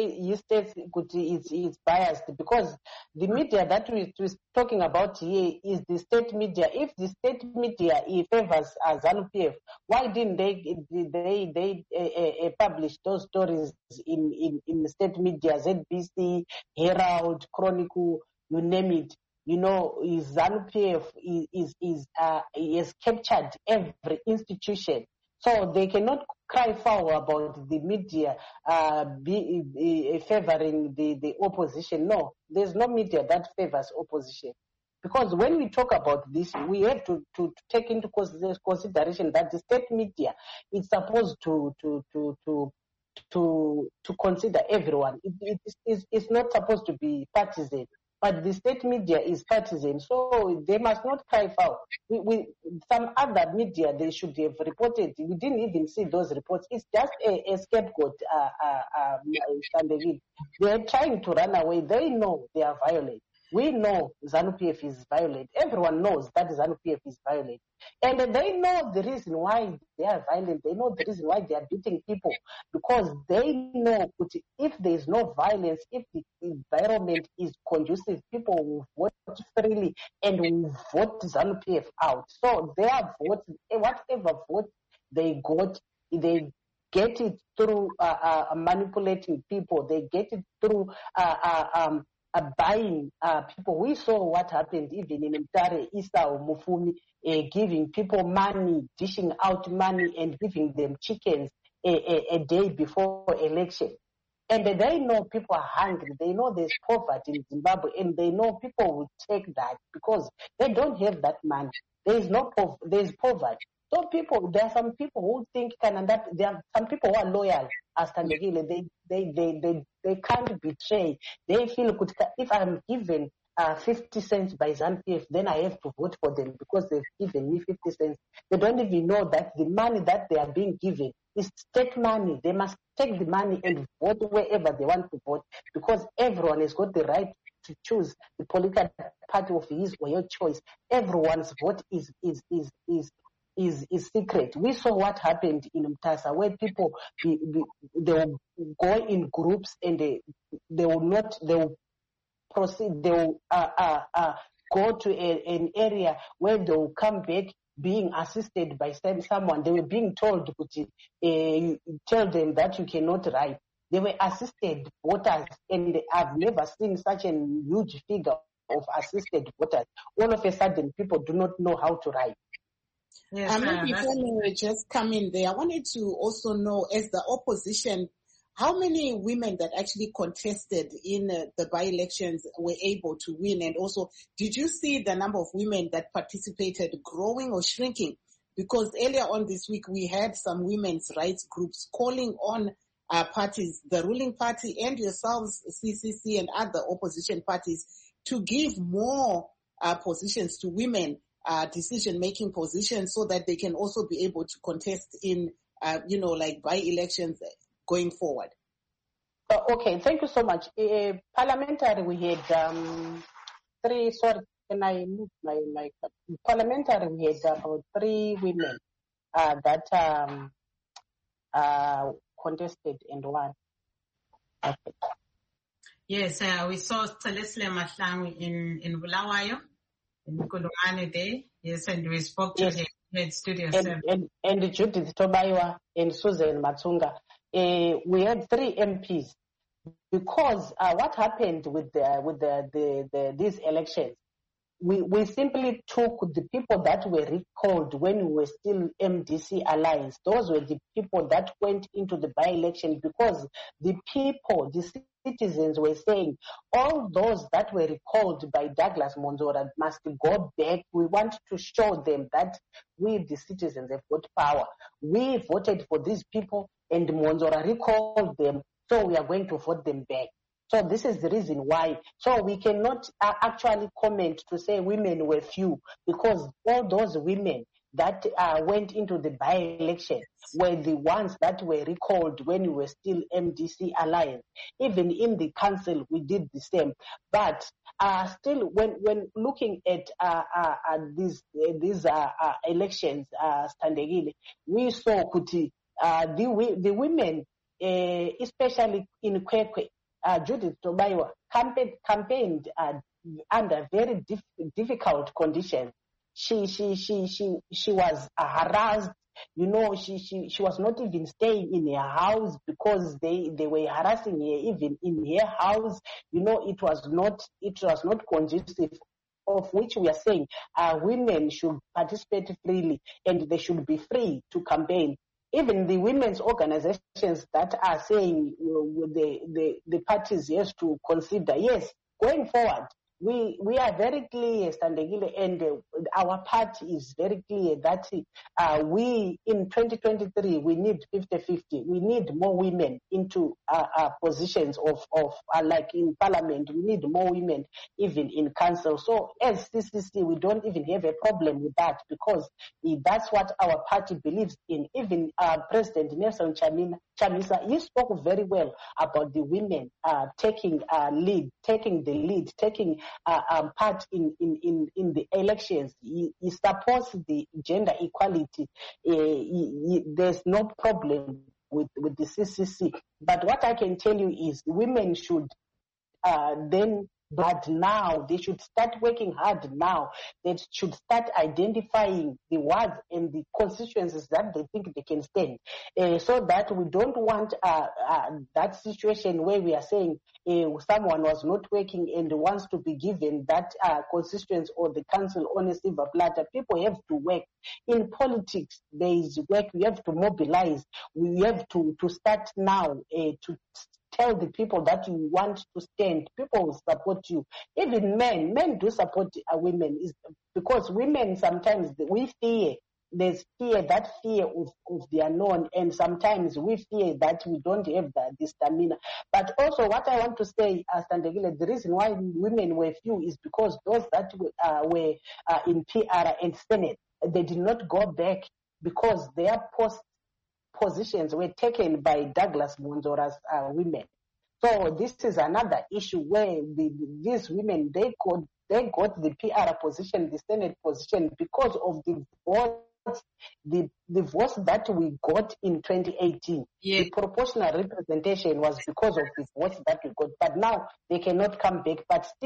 biased, because the media that we're talking about here is the state media. If the state media favors ZANU-PF, why didn't they publish those stories in the state media, ZBC, Herald, Chronicle, you name it? You know, ZANU-PF has captured every institution. So they cannot cry foul about the media favoring the opposition. No, there's no media that favors opposition. Because when we talk about this, we have to take into consideration that the state media is supposed to consider everyone. It's not supposed to be partisan. But the state media is partisan, so they must not cry foul. Some other media, they should have reported. We didn't even see those reports. It's just a scapegoat. They're trying to run away. They know they are violent. We know ZANU-PF is violent. Everyone knows that ZANU-PF is violent. And they know the reason why they are violent. They know the reason why they are beating people. Because they know if there is no violence, if the environment is conducive, people will vote freely and will vote ZANU-PF out. So their vote, whatever vote they got, they get it through manipulating people. They get it through buying people. We saw what happened even in Mtare, Esau, Mufumi, giving people money, dishing out money and giving them chickens a day before election. And they know people are hungry. They know there's poverty in Zimbabwe, and they know people will take that because they don't have that money. There's poverty. So there are some people who think there are some people who are loyal as Tandegile. They can't betray. They feel if I'm given 50 cents by ZANU-PF, then I have to vote for them because they've given me 50 cents. They don't even know that the money that they are being given is state money. They must take the money and vote wherever they want to vote because everyone has got the right to choose the political party of his or your choice. Everyone's vote is secret. We saw what happened in Mtasa, where people they will go in groups and they will proceed. They will go to an area where they will come back being assisted by someone. They were being told, tell them that you cannot write. They were assisted voters, and I've never seen such a huge figure of assisted voters. All of a sudden, people do not know how to write. Yes, before we just come in there, I wanted to also know, as the opposition, how many women that actually contested in the by-elections were able to win? And also, did you see the number of women that participated growing or shrinking? Because earlier on this week, we had some women's rights groups calling on parties, the ruling party and yourselves, CCC and other opposition parties, to give more positions to women, decision-making positions, so that they can also be able to contest in, like by-elections going forward. Okay, thank you so much. Parliamentary, we had three, sorry, can I move my parliamentary, we had about 3 women that contested and won. Okay. Yes, we saw Celeste Mahlangu in Bulawayo, in Kulumane Day. Yes, and we spoke to her at Studio 7. And Judith Tobaiwa and Susan Matsunga. We had 3 MPs because what happened with these elections, we simply took the people that were recalled when we were still MDC Alliance. Those were the people that went into the by-election, because the people, the citizens, were saying all those that were recalled by Douglas Monzora must go back. We want to show them that we, the citizens, have got power. We voted for these people and Monzora recalled them, so we are going to vote them back. So this is the reason why. So we cannot actually comment to say women were few, because all those women that went into the by-election were the ones that were recalled when we were still MDC Alliance. Even in the council, we did the same. But still, when looking at these elections, Standegile, we saw Kuti, the women, especially in Kwekwe, Judith Tobaiwa campaigned under very difficult conditions. She was harassed. She was not even staying in her house because they were harassing her even in her house. It was not conducive, of which we are saying women should participate freely and they should be free to campaign. Even the women's organizations that are saying the parties have to consider, yes, going forward, we are very clear, Standegile, and our party is very clear that we, in 2023, we need 50-50. We need more women into positions of like in parliament. We need more women even in council. So as CCC, we don't even have a problem with that, because that's what our party believes in. Even President Nelson Chamisa, he spoke very well about the women taking the lead, taking part in the elections. He supports the gender equality. There's no problem with the CCC. But what I can tell you is women should but now they should start working hard now. They should start identifying the wards and the constituencies that they think they can stand, so that we don't want that situation where we are saying someone was not working and wants to be given that constituency or the council on a silver platter. People have to work. In politics, there is work. We have to mobilize. We have to start now to tell the people that you want to stand. People will support you. Even men do support women, because women sometimes we fear. There's that fear of the unknown, and sometimes we fear that we don't have the stamina. But also, what I want to say, Standegile, the reason why women were few is because those that were in PR and Senate, they did not go back because their positions were taken by Douglas Monzora's women. So this is another issue where these women, they got the PR position, the Senate position, because of the votes, the votes that we got in 2018. Yeah. The proportional representation was because of the votes that we got. But now they cannot come back. But still,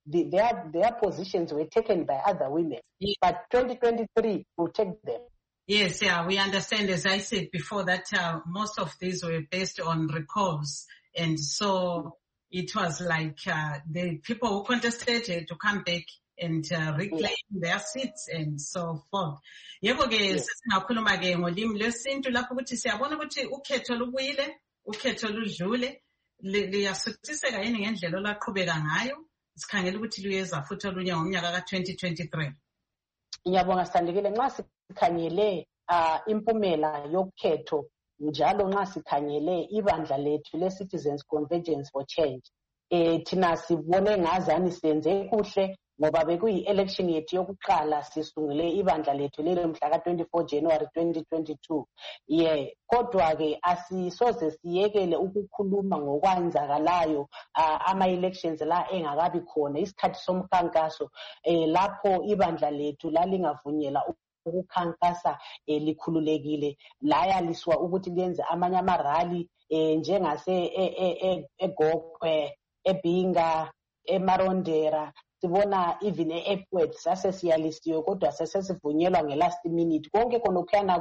their positions were taken by other women. But 2023 will take them. Yes, yeah, we understand, as I said before, that most of these were based on recalls. And so it was like the people who contested to come back and reclaim their seats and so forth. Yebo ke singakhuluma ke ngolimi lwesintu lapho ukuthi siyabona ukuthi ukhetho lubuyile, ukhetho ludlule, liyasuthiseka yini ngendlela olaqhubeka ngayo. Sikhangela ukuthi luyeza futhi olunye ngomnyaka ka-2023. Ngiyabonga Sithandekile, nxa sikhangele impumela yokhetho njalo nxa sikhangele ibandla lethu le-Citizens Convergence for Change, thina sibone ngazani senze kuhle ngoba bekuyi-election yethu yokuqala sisungule ibandla lethu lelo mhla ka-24 January 2022. Kodwa-ke asisoze siyekele ukukhuluma ngokwenzakalayo ama-elections la engakabi khona isikhathi somkhankaso lapho ibandla lethu lalingavunyela ukukhankasa likhululekile, layaliswa ukuthi lenze amanye amarali njengase eGokwe, eBinga, eMarondera. Sibona even e-Epworth sasesiyalisiwe kodwa sesesivunyelwa nge-last minute. Konke khonokhuyana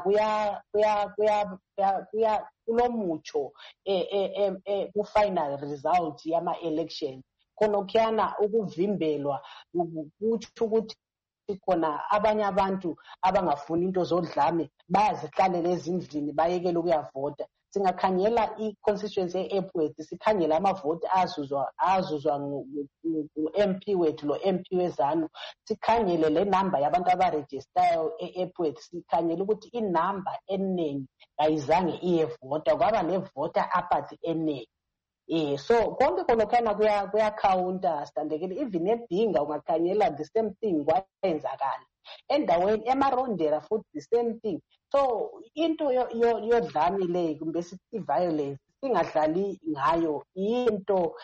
kuya kulomutsho ku-final result yama-election. Khonokhuyana ukuvimbelwa kutsho ukuthi khona abanye abantu abangafuni into zodlame bayazihlalela ezindlini bayekele ukuyavota. Singakhangela i-constituency e-Epworth, sikhangela amavoti azuzwa ngu-MP wethu lo MP wezanu, sikhangele le number yabantu abarejistayo e-Epworth, sikhangele ukuthi inumber eningi ayizange iyevota, kwaba nevota apathy eningi. So konke khonokhana kuyakhawunta Sithandekile, even eBinga ungakhangela the same thing kwayenzakala. Endaweni eMarondera futhi the same thing. So into yodlame le kumbe sithi violence singadlali ngayo into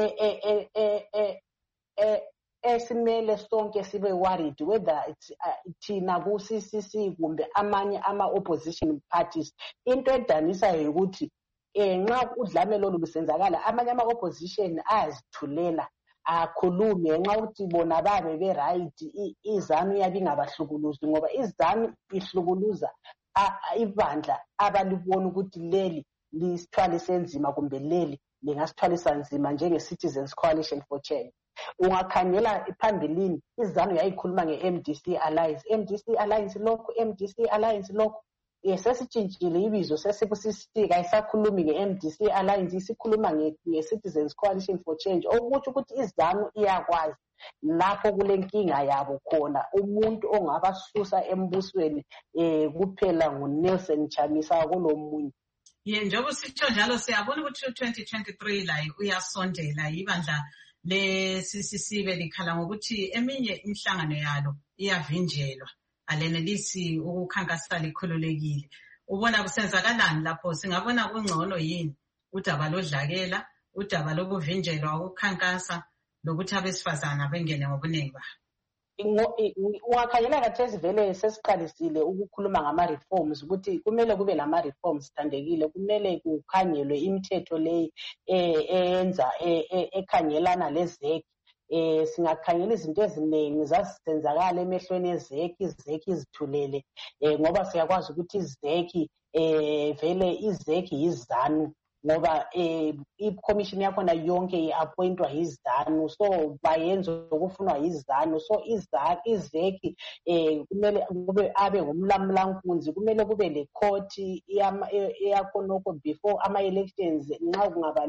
esimele sonke sibe worried whether it's thina ku-CCC kumbe amanye ama-opposition parties. Into edanisayo ukuthi nxa udlame lolu lusenzakala amanye ama-opposition ayazithulela akhulume nxa ukuthi bona babe be-right, izanu yabe ingabahlukuluzi ngoba izanu ihlukuluza ibandla abalibona ukuthi leli lisithwalise nzima kumbe leli lingasithwalisa nzima njenge-Citizens Coalition for Change. Ungakhangela phambilini izanu yayikhuluma nge-MDC Alliance, MDC Alliance lokhu, MDC Alliance lokhu. Sesitshintshile ibizo sesibusisika isakhulumi nge-MDC Alliance, isikhuluma nge-Citizens Coalition for Change, okuthi ukuthi izanu iyakwazi lapho kule nkinga yabo khona umuntu ongabasusa embusweni kuphela nguNelson Chamisa kulomunye. Njengoba sitsho njalo siyabona ukuthi 2023 la uyasondela ibandla le-CCC belikhala ngokuthi eminye imihlangano yalo iyavinjelwa alenelisi ukukhankasa likhululekile. Ubona kusenzakalani lapho? Singabona kungcono yini udaba lodlakela, udaba lokuvinjelwa ukukhankasa lokuthi abesifazana bengene ngobuningi babo? Ungakhangela kathesi vele sesiqalisile ukukhuluma ngama-reforms ukuthi kumele kube lama-reforms Sithandekile, kumele kukhangelwe imithetho leyi eyenza ekhangelana lezeki. Singakhangela izinto eziningi zasenzakala emehlweni ezeki, izeki izithulele ngoba siyakwazi ukuthi izeki vele izeki yizanu ngoba i-commission yakhona yonke i-appointwa yizanu, so bayenza ukufunwa yizanu. So izeki kumele kube abe ngumlamulankunzi, kumele kube le-court eyakhonokho before ama-elections. Nxa kungaba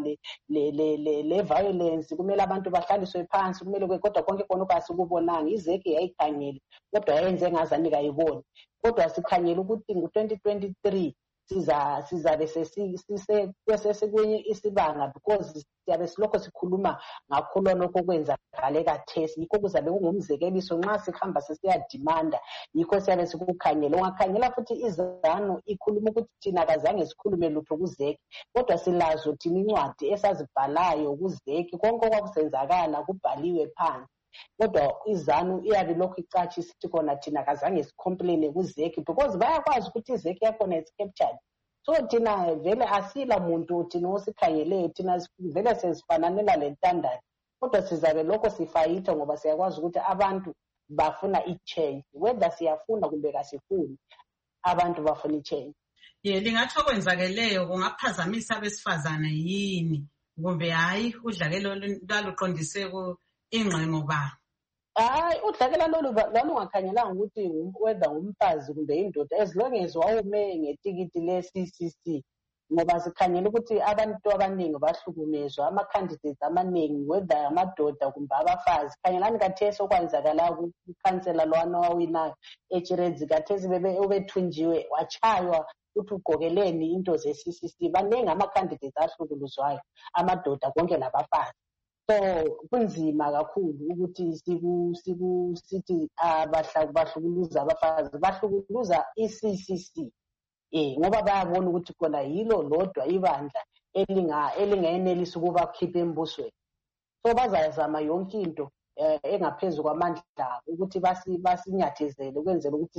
le-violence kumele abantu bahlaliswe phansi, kumele kodwa konke khonokho asikubonanga. Izeki yayikhangele kodwa yayenze ngazani kayiboni, kodwa sikhangele ukuthi ngu-2023 sizabe sesikwenye isibanga because siyabe silokho sikhuluma ngakho lokho okwenzakale kathesi. Yikho kuzabe kungumzekeliso nxa sihamba sesiyadimanda, yikho siyabe sikukhangela. Ungakhangela futhi izanu ikhuluma ukuthi thina kazange sikhulume lutho kuzeki, kodwa silazo thina incwadi esazibhalayo kuzeki, konke okwakusenzakala kubhaliwe phansi. Kodwa izanu iyabe lokhu icathi isithi khona thina kazange sicomplaine kuzeki because bayakwazi ukuthi izeki yakhona is captured. So thina vele asila muntu thina osikhangeleyo, thina vele sezifananela le ntandane kodwa sizabe lokho sifayitha ngoba siyakwazi ukuthi abantu bafuna i-change, whether siyafuna kumbe kasifuni, abantu bafuna i-change. Lingathi okwenzakeleyo kungaphazamisa abesifazane yini kumbe hayi udlakelo lwaluqondise ingxengo ba? Hayi, udlakela lwalungakhangelanga ukuthi whether umfazi kumbe indoda, as long as wawume ngetikiti le-CCC, ngoba sikhangela ukuthi abantu abaningi bahlukumezwa, ama-candidates amaningi, whether amadoda kumbe abafazi. Khangelani kathesi okwenzakala kukhansela lwana wawinayo eChiredzi, kathesi ubethunjiwe wachaywa ukuthi ugokeleni into ze-CCC. Baningi ama-candidates ahlukuluzwayo, amadoda konke nabafazi. So kunzima kakhulu ukuthi sithi bahlukuluza abafazi, bahlukuluza i-CCC. Ngoba bayabona ukuthi khona yilo lodwa ibandla elingayenelisa ukuba khipha embusweni. So bazazama yonke into engaphezu kwamandla ukuthi basinyathezele ukwenzela ukuthi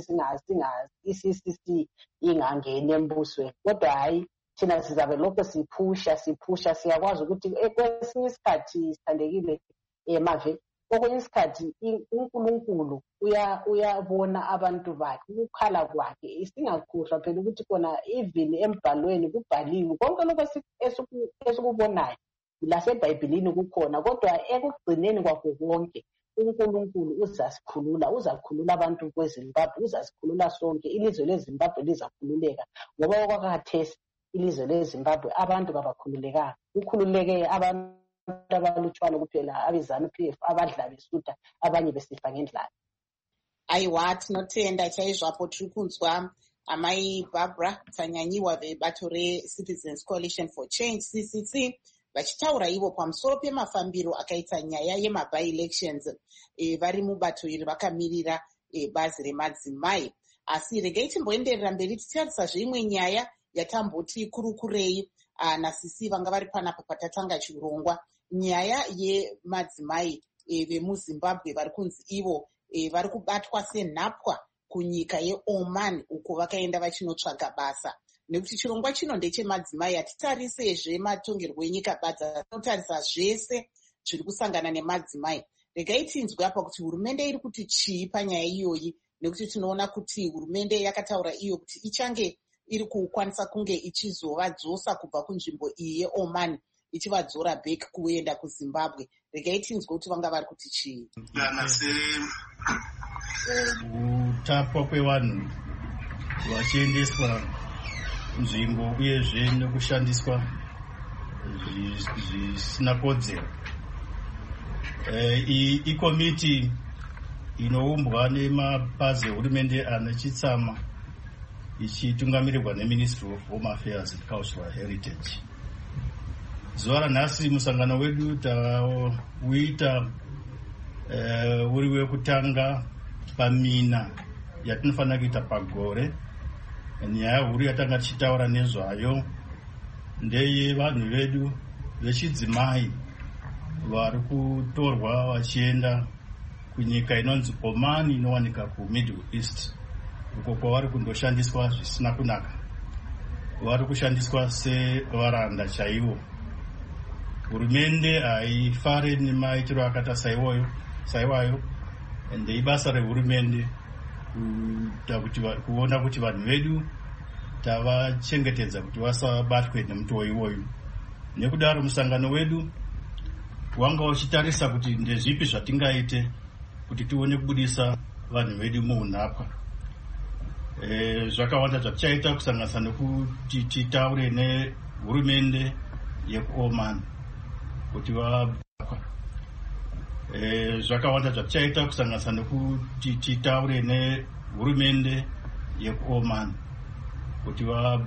i-CCC ingangeni embusweni. Kodwa hayi, thina sizabe lokho siphusha siyakwazi ukuthi kwesinye isikhathi sithandekile mave, okunye isikhathi uNkulunkulu uyabona abantu bakhe, ukukhala kwakhe. Singakhohlwa phela ukuthi khona even embhalweni kubhaliwe konke lokho esikubonayo laseBhayibhelini kukhona, kodwa ekugcineni kwakho konke uNkulunkulu uzakhulula abantu kweZimbabwe, uzasikhulula sonke. Ilizwe leZimbabwe lizakhululeka ngoba okwakhathesi ilizwe leZimbabwe abantu kabakhululekanga. Kukhululeke abantu abalutshwana kuphela, abeZANU-PF abadla besutha, abanye besifa ngendlala. Aiwa, tinotenda chaizvapo tiri kunzwa amai Barbara Tsanyanyiwa vebato reCitizens Coalition for Change CCC vachitaura ivo pamusoro pemafambiro akaita nyaya yema-by-elections vari mubato iri vakamirira bazi remadzimai. Asi regai timboenderera mberi tichitarisa zvimwe nyaya yatamboti kurukurei naSisi vanga vari panapa patatanga chirongwa. Nyaya yemadzimai vemuZimbabwe vari kunzi ivo vari kubatwa senhapwa kunyika yeOman uko vakaenda vachinotsvaga basa. Nekuti chirongwa chino ndechemadzimai, hatitarisezve matongerwo enyika badza, tinotarisa zvese zviri kusangana nemadzimai. Regai tinzwe apa kuti hurumende iri kuti chii panyaya iyoyi, nekuti tinoona kuti hurumende yakataura iyo kuti ichange iri kukwanisa kunge ichizovadzosa kubva kunzvimbo iyi yeOman ichivadzora back kuenda kuZimbabwe. Regai tinzwe kuti vanga vari kuti chii. Kutapwa kwevanhu vachiendeswa nzvimbo uyezve nekushandiswa zvisina kodzero. Iyi ikomiti inoumbwa nemapazi ehurumende ane chitsama ichitungamirirwa neMinistry of Home Affairs and Cultural Heritage. Zuva ranhasi musangano wedu tauita uri wekutanga pamina yatinofanira kuita pagore. Nyaya huru yatanga tichitaura nezvayo ndeye vanhu vedu vechidzimai vari kutorwa vachienda kunyika inonzi Oman inowanika kuMiddle East, uko kwavari kundoshandiswa zvisina kunaka. Vari kushandiswa sevaranda chaivo. Hurumende haifare nemaitiro akata saiwayo, ende ibasa rehurumende kuona kuti vanhu vedu tavachengetedza kuti vasabatwe nemutowo iwoyu. Nekudaro musangano wedu wanga uchitarisa kuti ndezvipi zvatingaite kuti tione kubudisa vanhu vedu muunhapwa. Zvakawanda zvatichaita kusanganisa nekuti titaure nehurumende yekuOman kuti vabakwa. Zvakawanda zvatichaita kusanganisa nekuti titaure nehurumende yekuOman kuti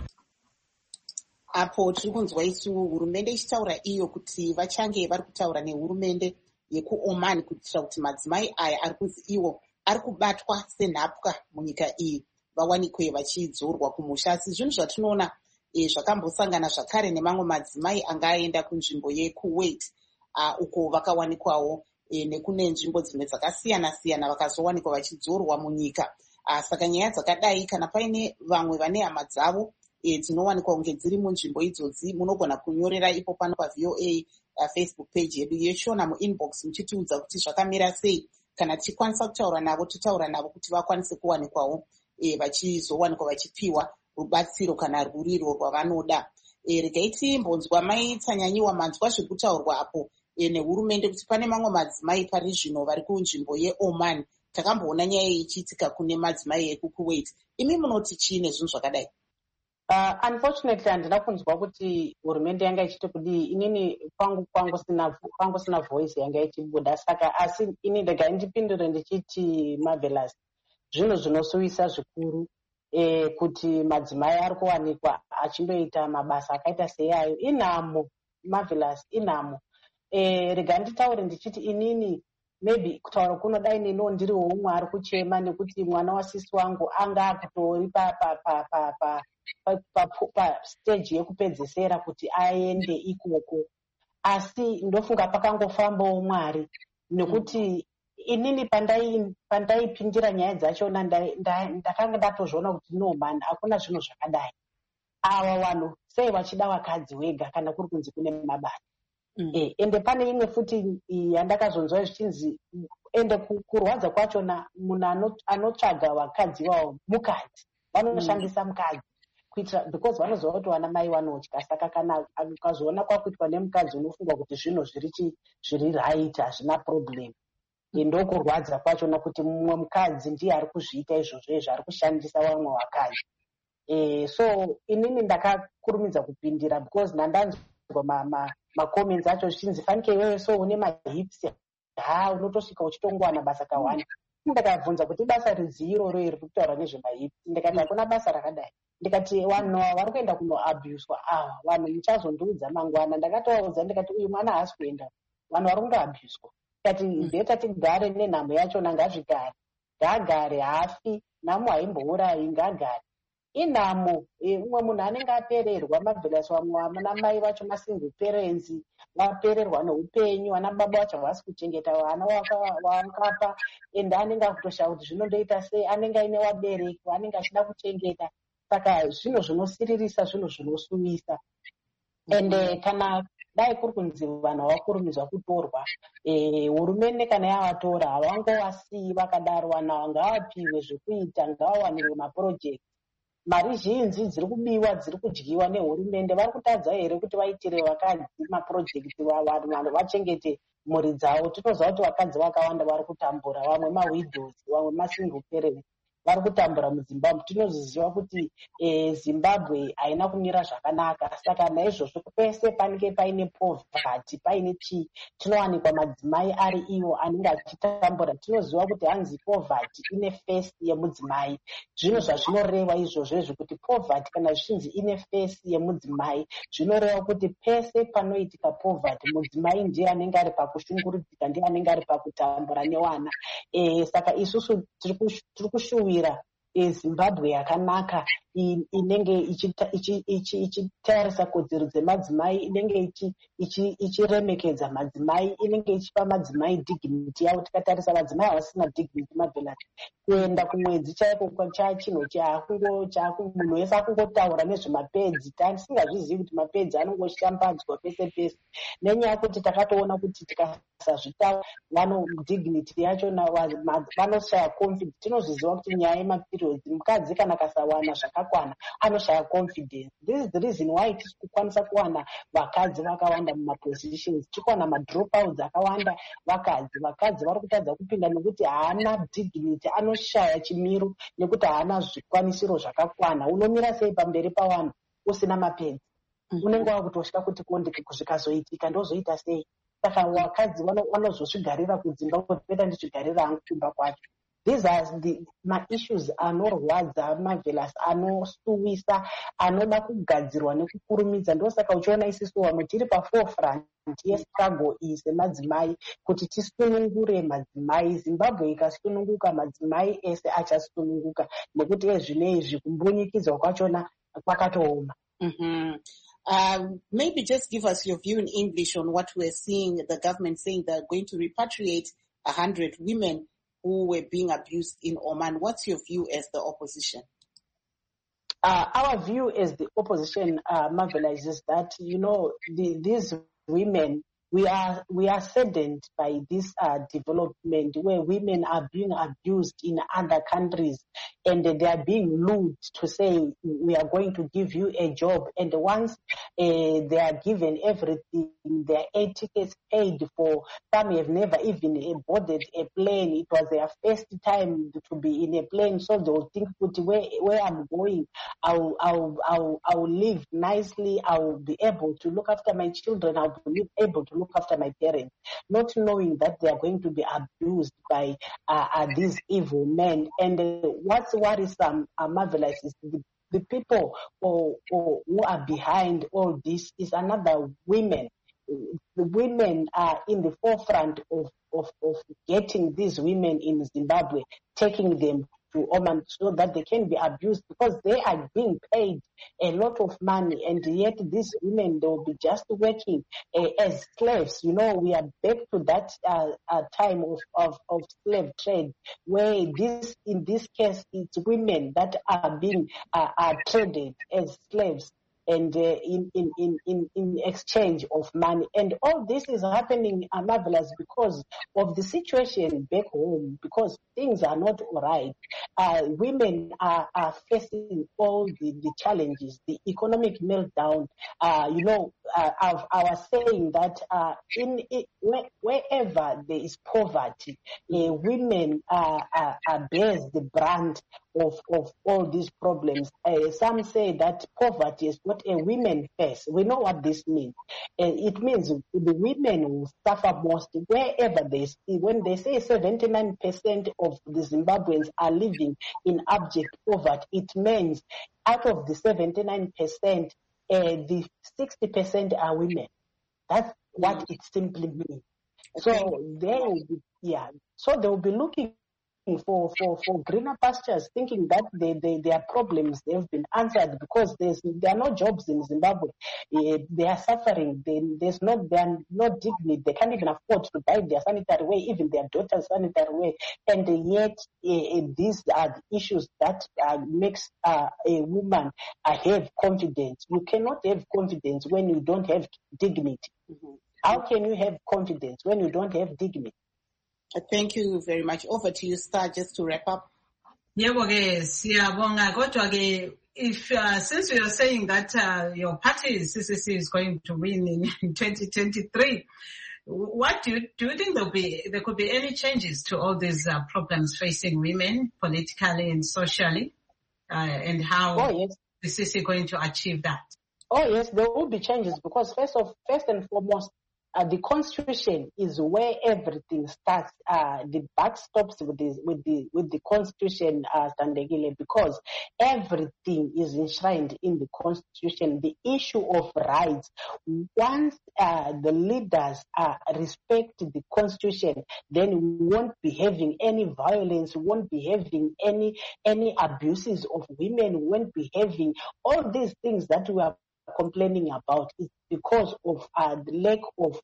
apo tiri kunzwa isu hurumende ichitaura iyo kuti vachange vari kutaura nehurumende yekuOman kuitira kuti madzimai aya ari kunzi iwo ari kubatwa senhapwa munyika iyi vawanikwe vachidzorwa kumusha. Asi zvinhu zvatinoona zvakambosangana zvakare nemamwe madzimai anga aenda kunzvimbo yekuWait uko vakawanikwawo nekune nzvimbo dzimwe dzakasiyana-siyana vakazowanikwa vachidzorwa munyika. Saka nyaya dzakadai, kana paine vamwe vane hama dzavo dzinowanikwa kunge dziri munzvimbo idzodzi, munogona kunyorera ipo pano paVOA Facebook page yedu yeshona muinbox muchitiudza kuti zvakamira sei. Kana tichikwanisa kutaura navo, totaura navo kuti vakwanise kuwanikwawo vachizowanikwa vachipiwa rubatsiro kana rwuriro rwavanoda. Regai timbonzwa mai Tsanyanyiwa, manzwa zvekutaurwa apo nehurumende kuti pane mamwe madzimai pari zvino vari kunzvimbo yeOman. Takamboona nyaya ichiitika kune madzimai ekuKuwait. Imi munoti chiine zvinhu zvakadai? Unfortunately handina kunzwa kuti hurumende yanga ichiti kudii. Inini kwangu sina voice yanga ichibuda, saka asi ini ndega ndipindure ndichiti Marvelous, zvinhu zvinosuvisa zvikuru kuti madzimai ari kuwanikwa achindoita mabasa akaita seayo. Inhamo Marvelous, inhamo. Rega nditaure ndichiti inini maybe kutaura kunodai neniwo ndiriwo umwe ari kuchema nekuti mwana wasisi wangu anga akutori pa stage yekupedzesera kuti aende ikoko, asi ndofunga pakangofambawo Mwari, nekuti inini pandaipindira nyaya dzachona ndakanga ndatozviona kuti no man, hakuna zvinhu zvakadai. Ava vanhu sei vachida vakadzi wega kana kuri kunzi kune mabasa. Ende pane imwe futi yandakazonzwa zvichinzi ende kurwadza kwachona munhu anotsvaga vakadzi vavo mukadzi, vanoshandisa mukadzi kuitira because vanoziva kuti vana mai vanotya. Saka kana ukazoona kwakuitwa nemukadzi unofunga kuti zvinhu zviri right, hazvina problem. Ndokurwadza kwachona kuti mumwe mukadzi ndiye ari kuzviita izvozvo izvo, ari kushandisa vamwe vakadzi. So inini ndakakurumidza kupindira because ndandanzwa macomments acho zvichinzi fanike iwewe so une mahips unotosvika uchitongowana basa kawanda. Ndakabvunza kuti basa ridzii iroro iri kutaura nezvemahips. Ndikati hakuna basa rakadai. Ndikati vanhu vari kuenda kunoabhuswa ava vanhu muchazondiudza mangwana. Ndakatovaudza ndikati uyu mwana haasi kuenda, vanhu vari kundoabhuswa. Ndikati bheta tigare nenhamo yachona, ngazvigare, ngaagare, haafi, nhamo haimbourayi, ngaagare. Inhamo umwe munhu anenge apererwa Marvelous, vamwe vana mai vacho masingle parents, vapererwa neupenyu, vana baba vacho havasi kuchengeta vana vakapa, ende anenge akutoshaya kuti zvinondoita sei, anenge aine vabereki anenge achida kuchengeta. Saka zvinhu zvinosiririsa, zvinhu zvinosuvisa. Ende kana dai kuri kunzi vanhu havakurumidzwa kutorwa, hurumende kana yavatora havangowasii vakadaro. Vanhu ngavapiwe zvekuita, ngavawanirwe mapurojekti. Mari zhinji dziri kubiwa, dziri kudyiwa nehurumende. Vari kutadza here kuti vaitire vakadzi mapurojekti, vanhu vachengete mhuri dzavo? Tinoziva kuti vakadzi vakawanda vari kutambura, vamwe mawidows, vamwe masingle parents vari kutambura muZimbabwe. Tinoziva kuti Zimbabwe haina kumira zvakanaka. Saka naizvozvo pese panenge paine poverty, paine tinowanikwa madzimai ari iwo anenge achitambura. Tinoziva kuti hanzi poverty ine face yemudzimai. Zvinhu zvazvinoreva izvozvo kuti poverty kana zvichinzi ine face yemudzimai, zvinoreva kuti pese panoitika poverty mudzimai ndiye anenge ari pakushungurudzika, ndiye anenge ari pakutambura newana. Saka isusu tiri kushuwira Zimbabwe yakanaka inenge ichitarisa kodzero dzemadzimai, inenge ichiremekedza madzimai, inenge ichipa madzimai dignity yavo. Tikatarisa madzimai havasina dignity Marvelous. Kuenda kumwedzi chaiko chinhu munhu wese akungotaura nezvemapedzi, tisingazvizivi kuti mapedzi anongoshambadzwa pese pese, nenyaya yekuti takatoona kuti tikasazvitaura dignity yacho vanoshaya confidence. Tinozviziva kuti nyaya yemaperiods, mukadzi kana kasawana zvakakwana anoshaya confidence. This is the reason why tiri kukwanisa kuwana vakadzi vakawanda mumapositions, tikuwana madropouts akawanda vakadzi vari kutadza kupinda nekuti haana dignity, anoshaya chimiro nekuti haana zvikwanisiro zvakakwana. Unomira sei pamberi pavanhu usina mapedzi? Unenge wakutosha kuti kondike kuzvikazoitika ndozoita sei? Saka vakadzi vanozozvigarira kudzimba kupeta ndizvigarira hangu kumba kwacho. These are ma-issues anorwadza Marvelous, anosuwisa, anoda kugadzirwa nekukurumidza. Ndosaka uchiona isusu vamwe tiri paforefront yestruggle iyi semadzimai kuti tisunungure madzimai. Zimbabwe ikasununguka, madzimai ese achasununguka, nekuti ezvinezvi kumbunyikidzwa kwachona kwakatooma. Maybe just give us your view in English on what we're seeing, the government saying they're going to repatriate 100 women who were being abused in Oman. What's your view as the opposition? Our view as the opposition, Marvelous, is that, these women, we are saddened by this development where women are being abused in other countries, and they are being lured to say, we are going to give you a job, and once they are given everything, their air tickets paid for, some have never even boarded a plane. It was their first time to be in a plane, so they will think, where I'm going, I'll live nicely, I'll be able to look after my children, I'll be able to look after my parents, not knowing that they are going to be abused by these evil men. And what is marvelous is the people who are behind all this is another women. The women are in the forefront of getting these women in Zimbabwe, taking them to Oman so that they can be abused, because they are being paid a lot of money, and yet these women, they will be just working as slaves. We are back to that time of slave trade, where in this case it's women that are being traded as slaves, and in exchange of money. And all this is happening, Marvelous, because of the situation back home, because things are not all right. Women are facing all the challenges, the economic meltdown. I was saying that wherever there is poverty, women bears the brunt of all these problems. Some say that poverty is what a women face. We know what this means. It means the women will suffer most wherever when they say 79% of the Zimbabweans are living in abject poverty, it means out of the 79%, the 60% are women. That's what it simply means. So they will be looking for greener pastures, thinking that their problems, they've been answered, because there are no jobs in Zimbabwe. They are suffering. They are not dignity. They can't even afford to buy their sanitary wear, even their daughter's sanitary wear. And yet these are the issues that makes a woman have confidence. You cannot have confidence when you don't have dignity. Mm-hmm. How can you have confidence when you don't have dignity? Thank you very much. Over to you, Star, just to wrap up. If since you are saying that your party CCC is going to win in 2023, what do you think there could be any changes to all these problems facing women politically and socially, and how the CCC is going to achieve that? Oh yes, there will be changes, because first and foremost, the constitution is where everything starts. The buck stops with the constitution, Sandegile, because everything is enshrined in the constitution. The issue of rights, once the leaders respect the constitution, then we won't be having any violence, we won't be having any abuses of women, we won't be having all these things that we are complaining about. Is because of the lack of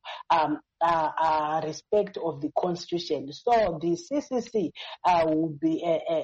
respect of the constitution. So the CCC will be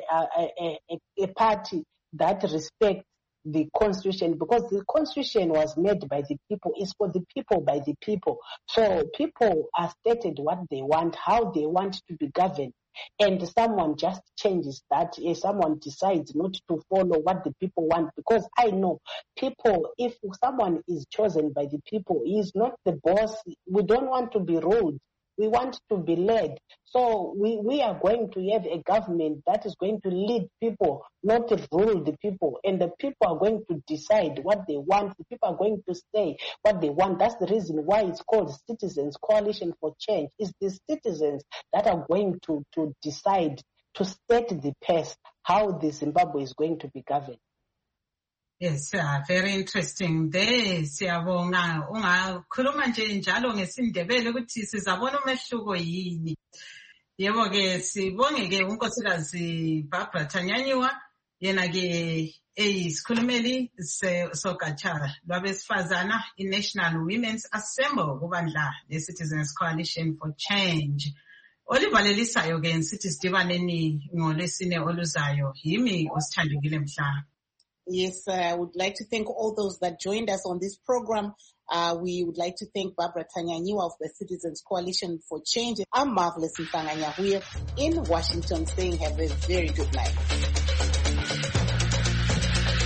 a party that respects the constitution, because the constitution was made by the people, is for the people, by the people. So people are stated what they want, how they want to be governed. And someone just changes that. Someone decides not to follow what the people want, because I know people, if someone is chosen by the people, he is not the boss. We don't want to be ruled. We want to be led. So we are going to have a government that is going to lead people, not to rule the people. And the people are going to decide what they want. The people are going to say what they want. That's the reason why it's called Citizens Coalition for Change. It's the citizens that are going to decide, to set the pace, how the Zimbabwe is going to be governed. Yes, very interesting. There, siyabonga ungakhuluma nje njalo ngesindebele ukuthi sizabona umehluko yini. Yebo ke sibonge ke unkosikazi Barbara Tanyanyiwa, yena ke eyisikhulumeli sogatsha lwabesifazana iNational Women's Assembly kubandla leCitizens Coalition for Change. Olivalelisayo ke sithi sidibaneni ngolesine oluzayo. Yimi uSithandekile Mhlanga. Yes, I would like to thank all those that joined us on this program. We would like to thank Barbara Tanyanyiwa of the Citizens Coalition for Change. I'm Marvelous Msanganyahuye in Washington saying have a very good night.